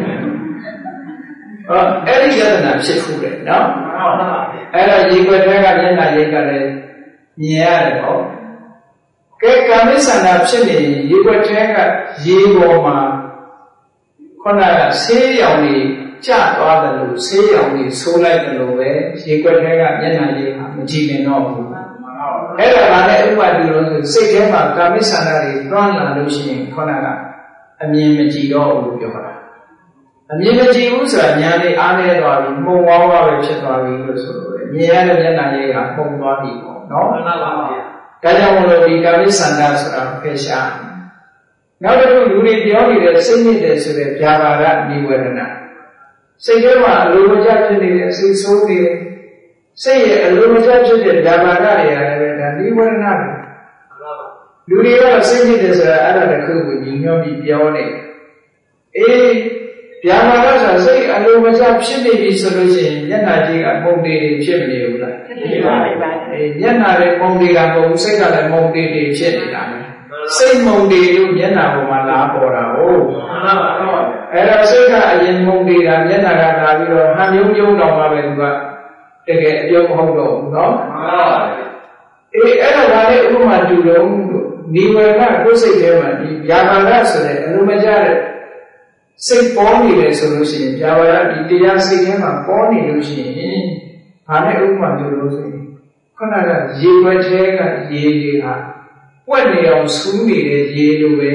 အဲ့ဒီယတနာဖြစ်ခုတယ်နော်အဲ့တော့ရေခွက်ထဲကမျက်နှာရိပ်ကလည်းမြင်ရတယ်ဟောကဲကာမိသန္တာဖြစ်နေရေခွက်ထဲကရေပေါ်မှာခုနကဆေးရောင်ကြီးကျသွားတယ်လို့ဆေးရောင်ကြီးဆိုးလိုက်တယ်လို့ပဲရေခွက်ထဲကမျက်နှာရိပ်ဟာမကြည့်နေတော့ဘူးအဲ့ဒါကလည်းဥပဒိလို့ဆိုစိတ်ထဲမှာကာမိသန္တာတွေတွန်းလာလို့ရှိရင်ခုနကအမြင်မကြည့်တော့ဘူးပြောတာအမြင်မကြည့်ဘူးဆိုတာညာလေးအားနေသွားပြီမှုံဝါးဝါးပဲဖြစ်သွားပြီလို့ဆိုလို့မြင်ရတဲ့မျက်နှာလေးကပုံသွားပြီပေါ့နော်မှန်ပါပါဗျာဒါကြောင့်မလို့ဒီကာမိသန္တာဆိုတာဖယ်ရှားနောက်တစ်ခုလူတွေပြောနေတဲ့စိတ်ညစ်တယ်ဆိုတဲ့ဗျာပါဒနိဝရဏစိတ်ထဲမှာအလိုမကျဖြစ်နေတဲ့စိတ်ဆိုးနေစိတ်ရဲ့အလိုမကျဖြစ်တဲ့ဗျာပါဒတွေရတယ်ဒါနိဝရဏတွေလူတွေကတော့စိတ်ညစ်တယ်ဆိုတာအဲ့ဒါတစ်ခုကိုညီညွတ်ပြီးပြောနေအေးဗျာပါဒဆိုစိတ်အလိုမကျဖြစ်နေပြီဆိုလို့ရှိရင်မျက်နှာကြီးကပုံတေးဖြစ်မနေဘူးလားဖြစ်ပါပါအေးမျက်နှာလေးပုံတေးတာမဟုတ်ဘူးစိတ်ကလည်းပုံတေးဖြစ်နေတာပဲစိတ်မုံတေးလို့မျက်နှာပေါ်မှာလာပေါ်တာဟုတ်မှန်ပါပါအဲ့တော့စိတ်ကအရင်မုံတေးတာမျက်နှာကလာပြီးတော့ဟန်မြုံမြုံတော့မှပဲသူကတကယ်အပြုံးမဟုတ်တော့ဘူးနော်မှန်ပါပါအေးအဲ့တော့ဒါလေးဥပမာတူတော့နိဝရဏကိုယ်စိတ်ထဲမှာဒီဗျာပါဒဆိုတဲ့အလိုမကျတဲ့စိတ်ပေါ်နေတယ်ဆိုလို့ရှိရင်ဗျာပါဒဒီတရားစိတ်ထဲမှာပေါ်နေလို့ရှိရင်ဘာနဲ့ဥပမာမျိုးလို့ဆိုရင်ခုနကရေခွက်ထဲကရေတွေဟာပွက်နေအောင်ဆူးနေတဲ့ရေလိုပဲ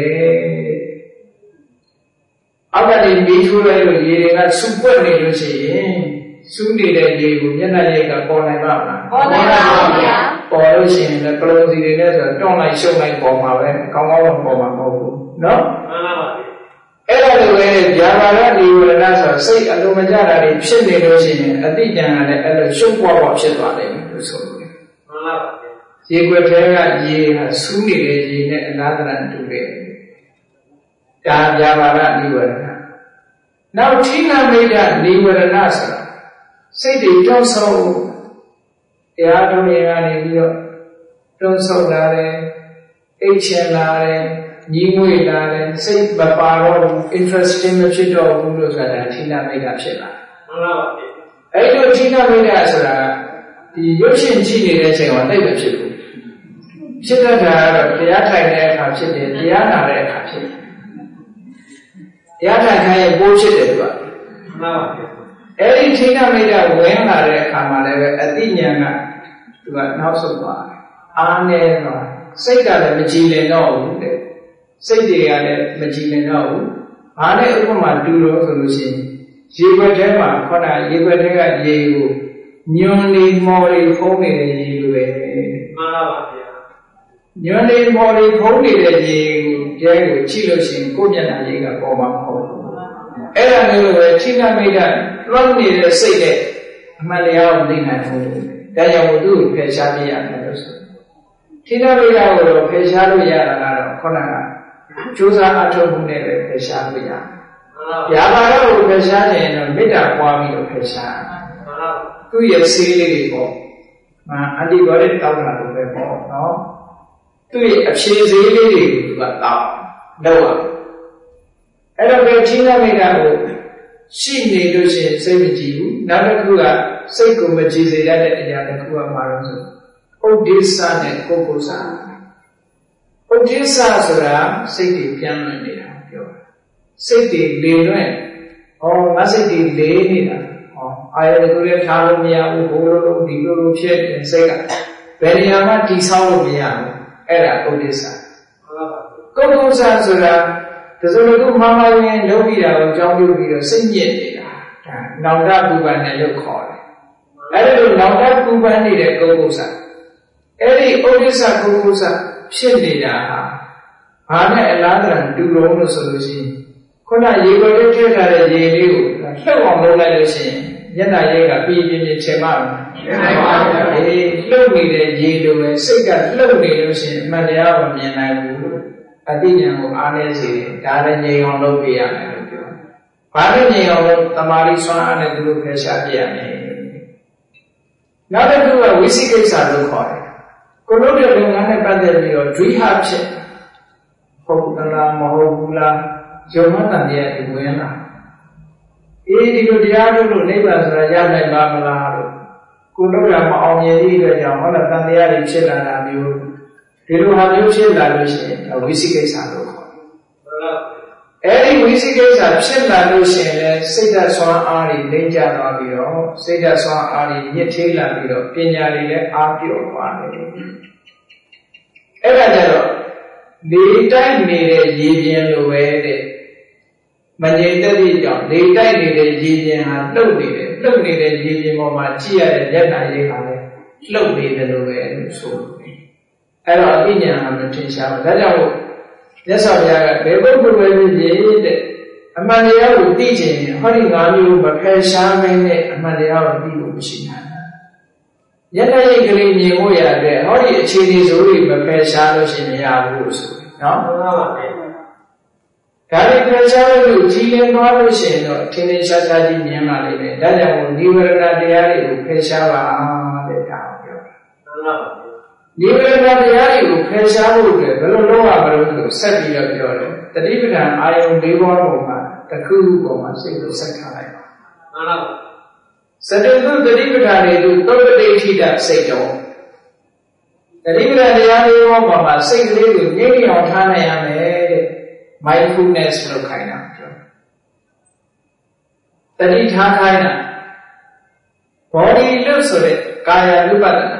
အောက်ကနေမီးထိုးလိုက်လို့ရေတွေကဆူပွက်နေလို့ရှိရင်ဆူးနေတဲ့ရေကိုမျက်နှာရိပ်ကပေါ်နိုင်ပါ့မလားပေါ်နိုင်ပါဘူးဗျာပေါ်လို့ရှိရင်လည်းကလုံးစီတွေနဲ့ဆိုတော့တွန်းလိုက်ရှုပ်လိုက်ပေါ်မှာပဲကောင်းကောင်းတော့ပေါ်မှာမဟုတ်ဘူးနော်မှန်ပါပါအဲ့ဒါလိုပဲဗျာပါဒနိဝရဏဆိုစိတ်အလိုမကျတာတွေဖြစ်နေလို့ရှိရင်အတိဉာဏ်ကလည်းအဲ့လိုရှုပ်ပွားပွားဖြစ်သွားတယ်လို့ဆိုလို့မှန်ပါပါရေခွက်ထဲကရေဟာဆူးနေတဲ့ရေနဲ့အလားတန်တူတယ်ဒါဗျာပါဒနိဝရဏနောက်ဌိနမိတ်နိဝရဏဆိုတာစိတ်တွေတောင်းဆောတရားတော်တွေကနေပြီးတော့တွန်းဆုတ်လာတယ်အိတ်ချင်လာတယ်ညီငွေလာတယ်စိတ်မပါတော့ဘူး interesting မဖြစ်တော့ဘူးလို့ဆိုတာဌိနမိတ်ဖြစ်လာမှန်ပါပါအဲ့လိုဌိနမိတ်ဆိုတာဒီရုပ်ရှင်ကြည့်နေတဲ့အချိန်မှာတိတ်မဖြစ်ဘူးဖြစ်တတ်တာကတော့တရားထိုင်တဲ့အခါဖြစ်တယ်တရားနာတဲ့အခါဖြစ်တယ်တရားထိုင်ခိုင်းရင်ပိုးဖြစ်တယ်သူကမှန်ပါပါအဲ့ဒီဌိနမိတ်ဝင်လာတဲ့အခါမှာလည်းပဲအတိညာဏ်ကသူကနောက်ဆုံးသွားတယ်အားနေတော့စိတ်ကလည်းမကြည်လင်တော့ဘူးတဲ့စိတ်တွေကလည်းမကြည်လင်တော့ဘူးဘာနဲ့ဥပမာတူလို့ဆိုလို့ရှိရင်ရေခွက်ထဲမှာခေါင်းရေခွက်ထဲကရေကိုညွန်နေမော်တွေဖုံးနေတဲ့ရေလိုပဲမှန်ပါပါဗျာညွန်နေမော်တွေဖုံးနေတဲ့ရေကိုကျဲကိုကြည့်လို့ရှိရင်ကိုယ့်မျက်နှာရေကပေါ်မှာမဟုတ်ဘူးအဲ့ဒါမျိုးပဲဌိနမိတ်လွတ်နေတဲ့စိတ်နဲ့အမှန်တရားကိုသိနိုင်ဖို့ဒါကြောင့်သူ့ကိုဖယ်ရှားပြရတယ်လို့ဆိုဌိနမိတ်ကိုတော့ဖယ်ရှားလို့ရတာကတော့ခုနကကြိုးစားအထောက်မှုနဲ့ပဲဖယ်ရှားလို့ရတယ်။ဗျာပါဒကိုဖယ်ရှားရင်တော့မေတ္တာပွားပြီးတော့ဖယ်ရှား။သူ့ရဲ့ဆေးလေးတွေပေါ့။အန်တီဘိုတိတောင်းတာလို့ပဲပေါ့နော်။သူ့ရဲ့အဖြေဆေးလေးတွေကိုသူကတောင်းတော့အဲ့တော့ဌိနမိတ်ကိုရှိနေလို့ရှိရင်စိတ်မကြည်ဘူး။နောက်တစ်ခုကစိတ်ကိုမကြည်စေတတ်တဲ့အရာတစ်ခုကဘာလို့ဆိုဥဒိစ္စနဲ့ကိုကုသဥဒိစ္စဆိုတာစိတ်တွေပြန်လွင်နေတာပြောတာစိတ်တွေလေလွင်ငါစိတ်တွေလေနေတာအာရတကူလည်းထားလို့မရဘူးဘိုးလိုဒီလိုဖြစ်တဲ့စိတ်ကဘယ်နေရာမှတည်ဆောက်လို့မရဘူးအဲ့ဒါဥဒိစ္စကိုကုသဆိုတာတစုံတစ်ခုမှန်မှန်ရင်လုပ်ပြီးတာကိုကြောင်းပြုပြီးတော့စိတ်ညစ်နေတာနောင်တပူပန်တယ်လို့ခေါ်တယ်အဲ့ဒီလိုနောင်တပူပန်နေတဲ့ကုက္ကုဆအဲ့ဒီဩဒိစ္စကုက္ကုဆဖြစ်နေတာဟာဘာနဲ့အလားတန်တူလုံးလို့ဆိုလို့ရှိရင်ခုနရေကိုထည့်ထားတဲ့ရေလေးကိုလှုပ်အောင်လုပ်လိုက်လို့ရှိရင်မျက်နှာရိပ်ကပြင်းပြင်းချင်ပါ့မလားချင်နိုင်ပါဘူးလှုပ်နေတဲ့ရေလိုပဲစိတ်ကလှုပ်နေလို့ရှိရင်အမှန်တရားကိုမြင်နိုင်ဘူးလို့အတိညာကိုအားနည်းစေတယ်ဒါလည်းငြိမ်အောင်လုပ်ပြရမယ်လို့ပြောတယ်ဘာလို့ငြိမ်အောင်လို့တမာရီဆွမ်းအားနဲ့သူတို့ဖယ်ရှားပြရမယ်နောက်တစ်ခုကဝိသိကိစ္စလို့ခေါ်တယ်ကိုလို့တဲ့လုပ်ငန်းနဲ့ပတ်သက်ပြီးတော့ဒွိဟဖြစ်ဟုတ်သလားမဟုတ်ဘူးလားယုံမှန်တရားဒီဝင်လာဒီလိုတရားလို့နိဗ္ဗာန်ဆိုတာရနိုင်ပါမလားလို့ကိုလို့ရမအောင်မြင်သည့်အတွက်ကြောင့်ဟုတ်လားတန်တရားတွေဖြစ်လာတာမျိုးဒီလိုဟာမျိုးဖြစ်လာလို့ရှိရင်ဝိသိကိစ္စလို့ခေါ်တယ်အဲ့ဒီဝိသိကိစ္စဖြစ်လာလို့ရှိရင်လည်းစိတ်ဓာတ်ဆွမ်းအားတွေလိမ့်ကျသွားပြီးတော့စိတ်ဓာတ်ဆွမ်းအားတွေညှစ်ထေးလာပြီးတော့ပညာတွေလည်းအားပြော့သွားတယ်အဲ့ဒါကြတော့လေတိုက်နေတဲ့ရေပြင်လိုပဲတဲ့မငြိမ်သက်သည့်ကြောင့်လေတိုက်နေတဲ့ရေပြင်ဟာလှုပ်နေတယ်လှုပ်နေတဲ့ရေပြင်ပေါ်မှာကြည့်ရတဲ့လက်နာရိပ်ဟာလည်းလှုပ်နေတယ်လို့ပဲလို့ဆိုတယ်အဲ့တော့အပညာဟာမထင်ရှားဘူးဒါကြောင့်မြတ်စွာဘုရားကဘယ်ပုဂ္ဂိုလ်ပဲဖြစ်ဖြစ်တဲ့အမှန်တရားကိုသိချင်ရင်ဟောဒီ၅မျိုးမဖယ်ရှားမင်းနဲ့အမှန်တရားကိုသိဖို့မရှိနိုင်ဘူး။ယတ္တရိတ်ကလေးမြင်ဖို့ရတဲ့ဟောဒီအခြေအနေဆိုတွေမဖယ်ရှားလို့ရှိရင်မရဘူးဆိုတယ်နော်။မှန်ပါပါ။ဒါတွေဖယ်ရှားလို့ကြီးလင်းသွားလို့ရှိရင်တော့ထင်ထင်ရှားရှားကြီးမြင်လာလိမ့်မယ်။ဒါကြောင့်နိဝရဏတရားတွေကိုဖယ်ရှားပါတဲ့ဒါကိုပြောတာ။မှန်ပါပါ။နိဝရဏတရားတွေကိုဖယ်ရှားဖို့အတွက်ဘယ်လိုလုပ်ရမလို့ဆိုဆက်ပြီးတော့ပြောတယ်တတိပဋ္ဌာန်အာယုံ၄ပါးပုံမှာတစ်ခုခုပုံမှာစိတ်ကိုဆက်ထားလိုက်ပါမှန်ပါပါစတုတ္တတတိပဋ္ဌာန်တွေသုပ္ပတိဋ္ဌိတစိတ်တော်တတိပဋ္ဌာန်တရား၄ပါးပုံမှာစိတ်ကလေးကိုငြိမ့်ညောင်ထားနိုင်ရမယ်တဲ့ mindfulness လို့ခိုင်းတာပြောတတိထားခိုင်းတာ body လို့ဆိုတဲ့ကာယ ानु ပဒနာ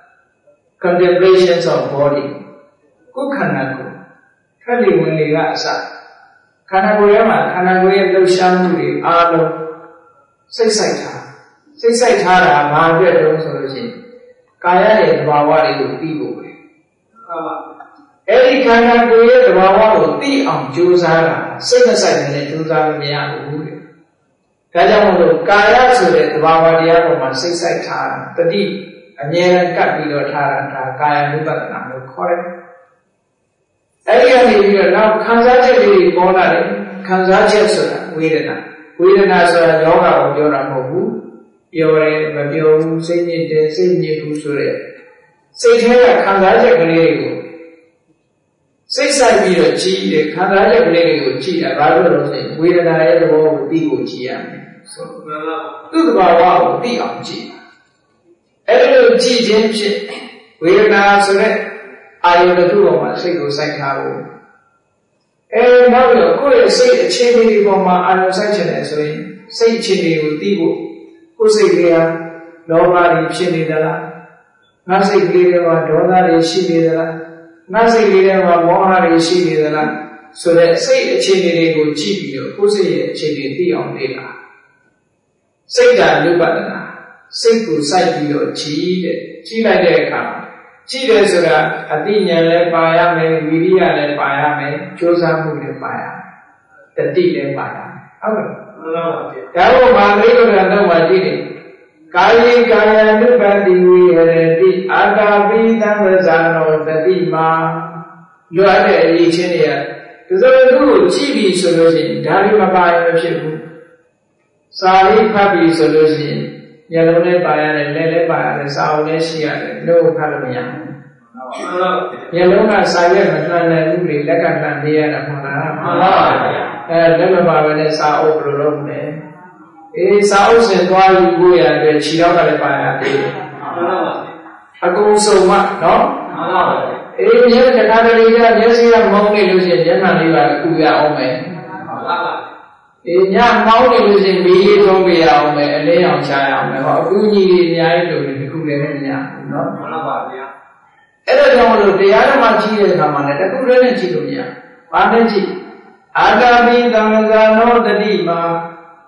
contemplations of body ကိုယ်ခန္ဓာကိုယ်ထက်လေဝင်လေကအစခန္ဓာကိုယ်ရဲ့မှာခန္ဓာကိုယ်ရဲ့လှုပ်ရှားမှုတွေအားလုံးစိတ်ဆိုင်ထားတာဘာအတွက်တုံးဆိုလို့ရှိရင်ကာယရဲ့သဘာဝတွေကိုသိဖို့ပဲဟုတ်ပါအဲ့ဒီခန္ဓာကိုယ်ရဲ့သဘာဝကိုသိအောင်ကြိုးစားတာစိတ်မဆိုင်တဲ့ကြိုးစားလို့မရဘူးတဲ့ဒါကြောင့်မို့လို့ကာယဆိုတဲ့သဘာဝတရားပေါ်မှာစိတ်ဆိုင်ထားတာတတိအမြဲတမ်းကပ်ပြီးတော့ထားတာဒါကာယ ानु ပဒနာလို့ခေါ်တယ်အဲ့ဒီကနေပြီးတော့နောက်ခံစားချက်တွေပေါ်လာတယ်ခံစားချက်ဆိုတာဝေဒနာဆိုတာယောဂကိုပြောတာမဟုတ်ဘူးပြောတယ်မပြောဘူးစိတ်ညစ်တယ်စိတ်ညစ်ဘူးဆိုတဲ့စိတ်ထဲကခံစားချက်ကလေးတွေကိုစိတ်ဆိုင်ပြီးတော့ကြည့်တယ်ခံစားချက်ကလေးတွေကိုကြည့်တာဘာလို့လဲဆိုရင်ဝေဒနာရဲ့သဘောကိုသိဖို့ကြည့်ရမယ်ဆိုတော့သူ့သဘာဝကိုသိအောင်ကြည့်အဲ့ဒီလိုကြည့်ခြင်းဖြင့်ဝေဒနာဆိုတဲ့အာယုတစ်ခုပေါ်မှာစိတ်ကိုစိုက်ထားဖို့နောက်ပြီးတော့ကိုယ့်ရဲ့စိတ်အခြေအနေတွေပေါ်မှာအာယုစိုက်ချင်တယ်ဆိုရင်စိတ်အခြေအနေကိုသိဖို့ကိုယ်စိတ်ကလေးဟာလောဘတွေဖြစ်နေသလားငါစိတ်ကလေးတွေမှာဒေါသတွေရှိနေသလားငါစိတ်ကလေးတွေမှာမောဟတွေရှိနေသလားဆိုတဲ့စိတ်အခြေအနေတွေကိုကြည့်ပြီးတော့ကိုယ်စိတ်ရဲ့အခြေအနေသိအောင်လေ့လာစိတ်ဓာတ် ानु ပဒနာစိတ်ကိုစိုက်ပြီးတော့ကြည့်လိုက်တဲ့အခါကြည့်တယ်ဆိုတာအတိညာလည်းပါရမယ်ဝိရိယလည်းပါရမယ်ကြိုးစားမှုလည်းပါရမယ်တတိလည်းပါရမယ်ဟုတ်ကဲ့ဒါကိုမာဂရိကကတော့မှကြည့်တယ်ကာယေကာယ ानु ပတိဝိဟရတိအာကာပိသံဝဇာနောတတိမာလွတ်တဲ့အရေးချင်းတွေကဒီလိုသူ့ကိုကြည့်ပြီးဆိုလို့ရှိရင်ဒါတွေမပါရင်မဖြစ်ဘူးစာရိဖတ်ပြီးဆိုလို့ရှိရင်ညလုံးနဲ့ပါရတယ်လက်လည်းပါရတယ်စာအုပ်လည်းရှိရတယ်လို့ဖတ်လို့မရဘူးညလုံးကစာရွက်မလှမ်းနိုင်ဘူးလေလက်ကလှမ်းနေရတာမှန်လားမှန်ပါဗျာလက်မပါဘဲနဲ့စာအုပ်ဘယ်လိုလုပ်မလဲစာအုပ်စင်သွားယူဖို့ရတဲ့ခြေထောက်ကလည်းပါရတယ်မှန်ပါအကုန်စုံမနော်မှန်ပါမျက်တခါတလေကျမျက်စိကမောင်းနေလို့ရှိရင်မျက်နှာလေးပါကူရအောင်မယ်မှန်ပါညမောင်းနေလို့ရှိရင်မီးလေးသုံးပြရအောင်မယ်အလင်းအောင်ချရအောင်မယ်ဟောအခုကြီးကြီးအများကြီးလို့ဒီခုလည်းနဲ့မရဘူးเนาะမှန်ပါဗျာအဲ့ဒါကြောင့်မလို့တရားဓမ္မကြည့်တဲ့အခါမှာလည်းတခုတည်းနဲ့ကြည့်လို့မရဘာနဲ့ကြည့်အာဂါမိသံဃာနောတတိမာ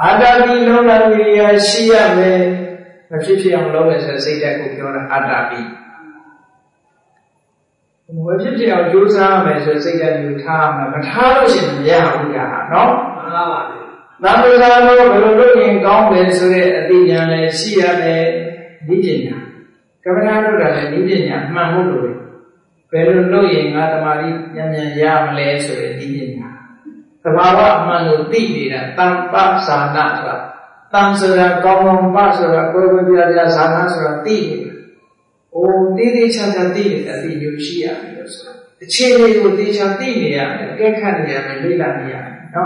Adapi longa viriya shiyame mapshipshiyam longa so siddha ko pyoda adapi mapshipshiyam josame so siddha nyu thama matha lo shin mya bu da no Namazano belo looking kaung le so de atinya le shiyame dipinya kamana lo da le dipinya man ho lo belo looking nga tamari nyan ya ma le so de dipinya Tabawa manu ti da tanpa sana sura tan sura kaum pa sura koi biya sana sura ti o ti cha ti da ti yu shi ya lo so ache le ko ti cha ti ne ya ke khat ne ya le la ne ya no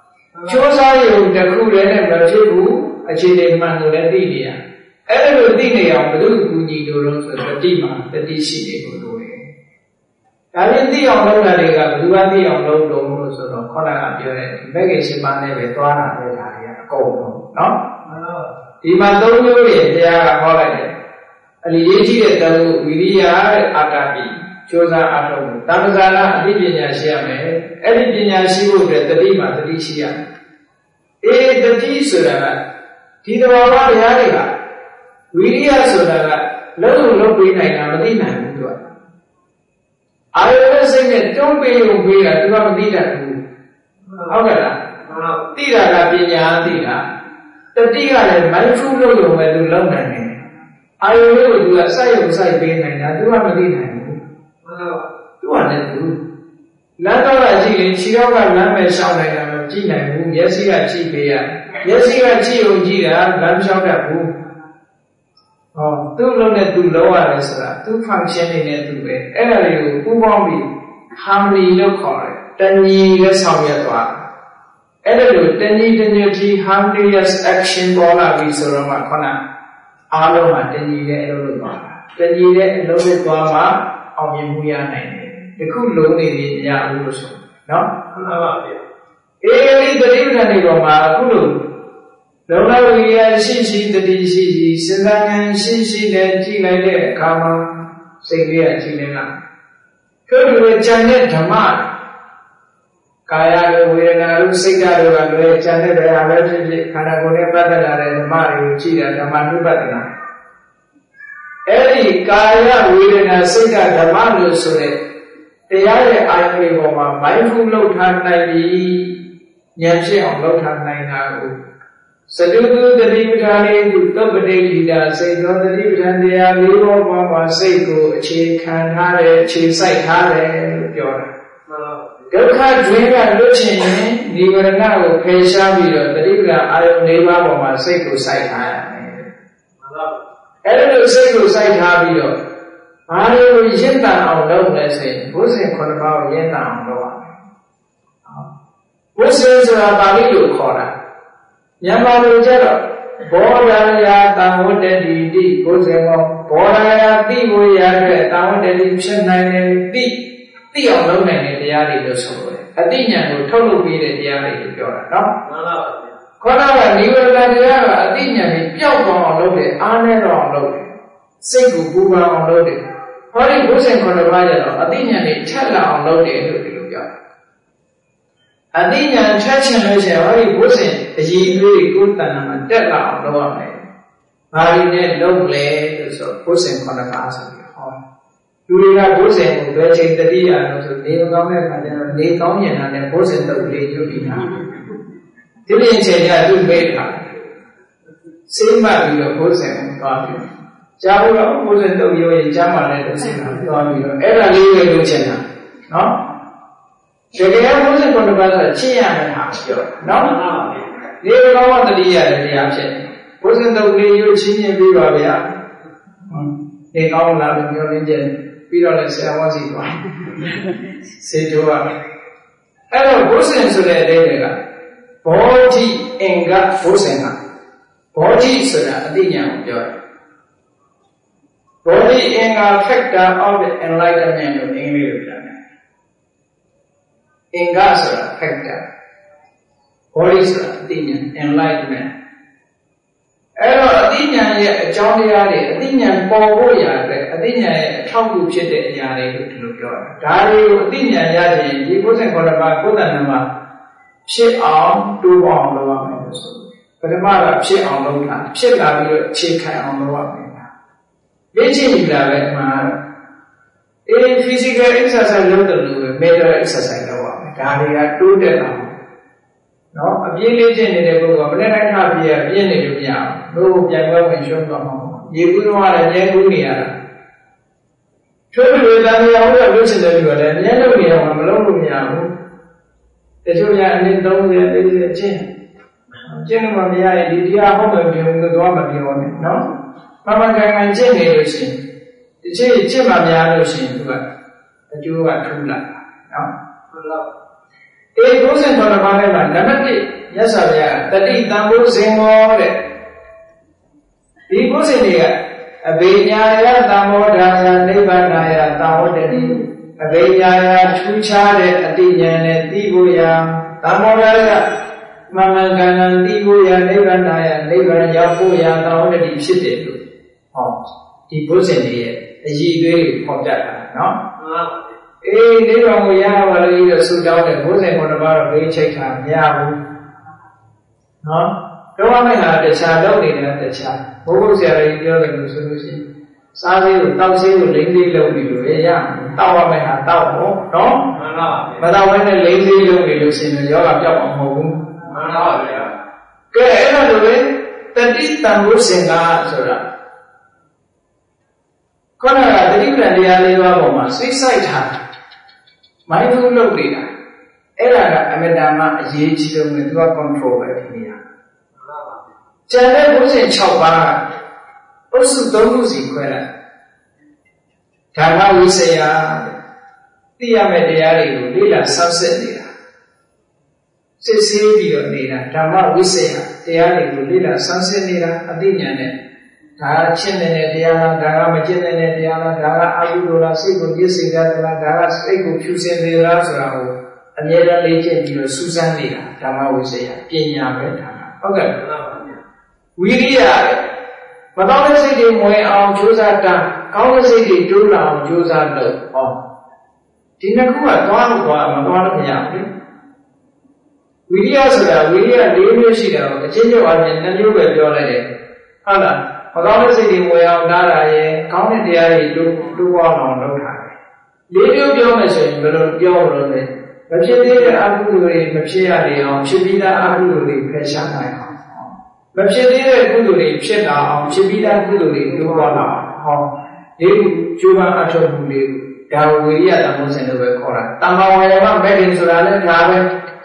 chosa yu ta khu le ne ma phit bu ache le man ko le ti ne ya ai lo ti ne ya badu ku ni lo lo so ti ma ti shi ne ko loဒါရင်သိအောင်လုပ်တာတွေကဘယ်သူကသိအောင်လုပ်လို့ဆိုတော့ခေါင်းကပြောတဲ့ဒီဘက်ကရှင်ပါနဲ့ပဲသွားတာပဲဒါတွေကအကုန်လုံးနော်ဒီမှာ၃မျိုးတွေတရားကဟောလိုက်တယ်အလီရေးကြီးတဲ့တလူဝိရိယတဲ့အာတာပိကြိုးစားအားထုတ်မှုတမ္ပဇာနာအသိပညာရှိရမယ်အဲ့ဒီပညာရှိဖို့အတွက်တတိမှာတတိရှိရမယ်တတိဆိုတာကဒီသဘောတရားတွေကဝိရိယဆိုတာကလုံးလုံးလုပ်ပေးနိုင်တာမသိနိုင်ဘူးသူကအာယုနဲ့စိတ်နဲ့တွန်းပေးရုံပေးတာသူကမသိတတ်ဘူးဟုတ်ကဲ့လားသိတာကပညာသိတာတတိကလည်း mindful လို့ရုံပဲသူလုံနိုင်တယ်အာယုလေးကိုသူကစိုက်ရုံစိုက်ပေးနိုင်တာသူကမသိနိုင်ဘူးသူကလည်းသူလမ်းတော့ကြည့်ရင်ခြေတော့ကလမ်းပဲရှောင်းနိုင်တာမကြည့်နိုင်ဘူးမျက်စိကကြည့်ပေးရမျက်စိကကြည့်ုံကြည့်တာလမ်းရှောင်းတတ်ဘူးဟောသူ့လုံးနဲ့သူ့လုံးရတယ်ဆိုတာသူ့ function တွေနဲ့သူပဲအဲ့ဒါတွေကိုပူးပေါင်းပြီး harmony လို့ခေါ်တယ်တညီနဲ့ဆောင်ရွက်သွားအဲ့ဒါလိုတညီတညွတ်ကြီး harmonious action ပေါ်လာပြီဆိုတော့မှခုနအားလုံးမှာတညီတဲ့အလုပ်လုပ်သွားတာတညီတဲ့အလုပ်လုပ်သွားမှအောင်မြင်မှုရနိုင်တယ်ဒီခုလုံးနေနေမရဘူးလို့ဆိုနော်မှန်ပါပါဗျဒီတတိပ္ပံတွေပေါ်မှာအခုလို့လုံလဝိရိယရှိရှိတတိရှိရှိစဉ်းစားဉာဏ်ရှိရှိနဲ့ကြည့်လိုက်တဲ့အခါမှာစိတ်လေးကကြည့်နေတာထို့တူပဲဉာဏ်နဲ့ဓမ္မကာယလိုဝေဒနာလိုစိတ်ဓာတ်လိုကလွယ်ဉာဏ်နဲ့တရားပဲဖြစ်ဖြစ်ခန္ဓာကိုယ်နဲ့ပတ်သက်လာတဲ့ဓမ္မတွေကိုကြည့်တာဓမ္မနုပဒနာအဲ့ဒီကာယဝေဒနာစိတ်ဓာတ်ဓမ္မလို့ဆိုတဲ့တရားရဲ့အာရုံတွေပေါ်မှာ mindful လုပ်ထားနိုင်ပြီးဉာဏ်ဖြစ်အောင်လုပ်ထားနိုင်တာကိုစတုတုတတိပဋ္ဌာန်လေးကုသပ္ပတိဋ္ဌိတာစိတ်သောတတိပဋ္ဌာန်တရား၄ပါးပေါ်မှာစိတ်ကိုအခြေခံထားတယ်အခြေစိုက်ထားတယ်လို့ပြောတာဒုက္ခတွင်ကလွတ်ချင်ရင်နိဗ္ဗာန်ကိုဖယ်ရှားပြီးတော့တတိပဋ္ဌာန်အာယုန်၄ပါးပေါ်မှာစိတ်ကိုစိုက်ထားရတယ်အဲ့ဒါလိုစိတ်ကိုစိုက်ထားပြီးတော့ဘာလို့ရင့်တန်အောင်လုပ်လဲဆိုရင်ဘုဇင်9ပါးကိုရင့်တန်အောင်လုပ်ရမယ်ဘုဇင်ဆိုတာပါဠိလိုခေါ်တာမြန်မာလိုကျတော့ဘောဓယာတံဝတ္တတိတိဘုဇင်ကောဘောဓယာတိကိုရတဲ့တံဝတ္တတိဖြစ်နိုင်တယ်သိအောင်လုပ်နိုင်တဲ့တရားတွေလို့ဆိုတယ်အတိညာကိုထုတ်လုပ်ပေးတဲ့တရားတွေလို့ပြောတာနော်မှန်ပါပါခေါင်းကနိဗ္ဗာန်တရားကအတိညာကိုပျောက်သွားအောင်လုပ်တယ်အားနဲ့တော့အောင်လုပ်တယ်စိတ်ကိုပူပန်အောင်လုပ်တယ်ဟောဒီဘုဇင်9ပါးကျတော့အတိညာကိုထက်လာအောင်လုပ်တယ်လို့ဒီလိုပြောတယ်အတိညာထက်ချင်လို့ရှိရင်ဟောဒီဘုဇင်အရေးအလေးကိုယ်တဏ္ဍာမှာတက်လာအောင်လုပ်ရမယ်။ဘာလို့လဲလုပ်လဲလို့ဆိုဘုဇင်9ပါးဆိုပြီးဟောလူတွေကဘုဇင်ကိုဘယ်ချိန်တတိယလို့ဆိုနေမကောင်းတဲ့ခါကျတော့နေကောင်းကျင်တာနဲ့ဘုဇင်တုပ်လေးကျွတ်ပြီးတာဒီပြင်ချိန်ကျသူ့မိတ်တာစိတ်မှတ်ပြီးတော့ဘုဇင်ကိုသွားပြီးကြားဖို့တော့ဘုဇင်တုပ်ရောရင်ကြားမှလည်းတော့စိတ်မှသွားပြီးတော့အဲ့ဒါလေးပဲလုပ်ချင်တာနော်တကယ်ဘုဇင်9ပါးဆိုချစ်ရမယ်ဟာပြောနော်ဒီကောင်းတတိယလည်းတရားဖြစ်ဘုဇင်တုပ်လေးရွချင်းချင်းပြီးပါဗျာဒီကောင်းလာလို့ပြောရင်းကျပြီးတော့လည်းဆရာဝစီသွားစေတိုးရအဲ့တော့ဘုဇင်ဆိုတဲ့အဓိပ္ပာယ်ကဘောဓိအင်္ဂဘုဇင်ကဘောဓိဆိုတာအတိညာကိုပြောတယ်ဘောဓိအင်္ဂ factor of the enlightenment လို့အင်္ဂလိပ်လိုပြောတယ်အင်္ဂဆိုတာ factor ဘောဓိဆိုတာအတိညာ enlightenment အဲ့တော့အတိညာရဲ့အကြောင်းတရားတွေအတိညာပေါ်ဖို့ရတဲ့အတိညာရဲ့အထောက်အကူဖြစ်တဲ့အရာတွေလို့ဒီလိုပြောတာဒါတွေကိုအတိညာရခြင်းဒီဘုဇင်9ပါးကိုယ်တဏ္ဍာမှာဖြစ်အောင်တိုးပေါအောင်လုပ်ရမယ်လို့ဆိုတယ်ပထမကဖြစ်အောင်လုပ်တာဖြစ်လာပြီးတော့အခြေခံအောင်လုပ်ရမယ်လေ့ကျင့်နေတာပဲမှာphysical exercise လုပ်တယ်လို့ပဲ mental exercise လုပ်ရမယ်ဒါတွေကတိုးတက်လာတယ်နော်အပြည့်လေ့ကျင့်နေတဲ့ပုဂ္ဂိုလ်ကမနေ့တိုင်းခါပြည့်ပြည့်နေလို့မရဘူးလို့ပြန်ပြောဝင်ရှုံးသွားမှာရေကူးတော့လည်းရဲကူးနေရတာချိုးပြီးတန်မြာဟုတ်တော့လုပ်ချင်တယ်လို့လည်းမြဲလုပ်နေရမှာမလုပ်လို့မရဘူးတချို့များအနည်း30 40ကျင့်လို့မရရင်ဒီတရားဟုတ်တယ်ပြောလို့တော့မပြောနဲ့နော်မမကန်ကန်ကျင့်နေလို့ရှိရင်ဒီကျင့်မှများလို့ရှိရင်သူကအကျိုးကထူးလာနော်ဟုတ်လား90ဘာပါးထဲမှာနံပါတ်1မြတ်စွာဘုရားတတိတံဘုဇင်မောတဲ့ဒီ90တွေကအဘိညာယသံမောဓာယနိဗ္ဗာန်ယသံဝတ္တိအဘိညာယထူးခြားတဲ့အတိညာနဲ့သိဖို့ရာသံမောဓာယမမကံံသိဖို့ရာနိဗ္ဗာန်ယနိဗ္ဗာန်ရောက်ဖို့ရာသံဝတ္တိဖြစ်တယ်လို့ဟောဒီ90တွေရဲ့အည်သွေးကိုဖော်ပြတာနော်နိဗ္ဗာန်ကိုရပါလို့ပြီးတော့ဆုတောင်းတယ်90ပါးတော့ဘေးချိတ်တာမရဘူးနော်တော့မင်းဟာတခြားလုပ်နေတာတခြားဘိုးဘုဆရာကြီးပြောတယ်လို့ဆိုလို့ရှိရင်စားသေးကိုတောက်သေးကိုလိမ့်သေးလုပ်ပြီးလို့ရရတောက်ရမယ်ဟာတောက်ဖို့နော်မှန်ပါဗျာမတောက်ဘဲနဲ့လိမ့်သေးလုပ်ပြီးလို့ရှိရင်ယောဂပြောက်အောင်မဟုတ်ဘူးမှန်ပါဗျာကဲအဲ့ဒါလိုပဲတတိတံဘုဇင်ကဆိုတာခေါင်းကတတိပံတရားလေးပါးပေါ်မှာစိတ်ဆိုင်ထားမိုင်းဘူးလုပ်နေတာအဲ့ဒါကအမတန်မှအရေးကြီးဆုံးနဲ့သူက control ပဲဖြစ်နေတာကျန်တဲ့ဘုဇင်6ပါးအုပ်စု3ခုစီခွဲလိုက်ဓမ္မဝိစယသိရမယ့်တရားတွေကိုလေ့လာဆန်းစစ်နေတာစစ်ဆေးပြီးတော့နေတာဓမ္မဝိစယတရားတွေကိုလေ့လာဆန်းစစ်နေတာအသိဉာဏ်နဲ့ဒါကရှင်းနေတဲ့တရားလားဒါကမရှင်းတဲ့တရားလားဒါကအယုဒလားစိတ်ကိုပြည့်စုံကြသလားဒါကစိတ်ကိုဖြူစင်နေလားဆိုတာကိုအမြဲတမ်းလေ့ကျင့်ပြီးတော့စူးစမ်းနေတာဓမ္မဝိစယပညာပဲဒါကဟုတ်ကဲ့ဝိရိယမကောင်းတဲ့စိတ်တွေမဝင်အောင်ကြိုးစားတာကောင်းတဲ့စိတ်တွေတိုးလာအောင်ကြိုးစားလို့ဟောဒီနှစ်ခုကသွားလို့မသွားလို့မရဘူးဝိရိယဆိုတာဝိရိယ၄မျိုးရှိတယ်အချင်းချင်းအပြင်2မျိုးပဲပြောလိုက်တယ်ဟုတ်လားမကောင်းတဲ့စိတ်တွေဝင်အောင်နားတာရဲ့ကောင်းတဲ့တရားတွေတိုးပွားအောင်လုပ်တာ၄မျိုးပြောမယ်ဆိုရင်ဘယ်လိုပြောလို့လဲမဖြစ်သေးတဲ့အကုသိုလ်တွေမဖြစ်ရလေအောင်ဖြစ်ပြီးသားအကုသိုလ်တွေဖယ်ရှားနိုင်အောင်မဖြစ်သေးတဲ့ကုသိုလ်တွေဖြစ်လာအောင်ဖြစ်ပြီးသားကုသိုလ်တွေတိုးပွားလာအောင်ဒီကျိုးပန်းအထောက်အကူလေးဒါဝိရိယတမ္မောဇဉ်လို့ပဲခေါ်တာတမ္မာဝါယမမဲ့ခင်ဆိုတာလည်းဒါပဲ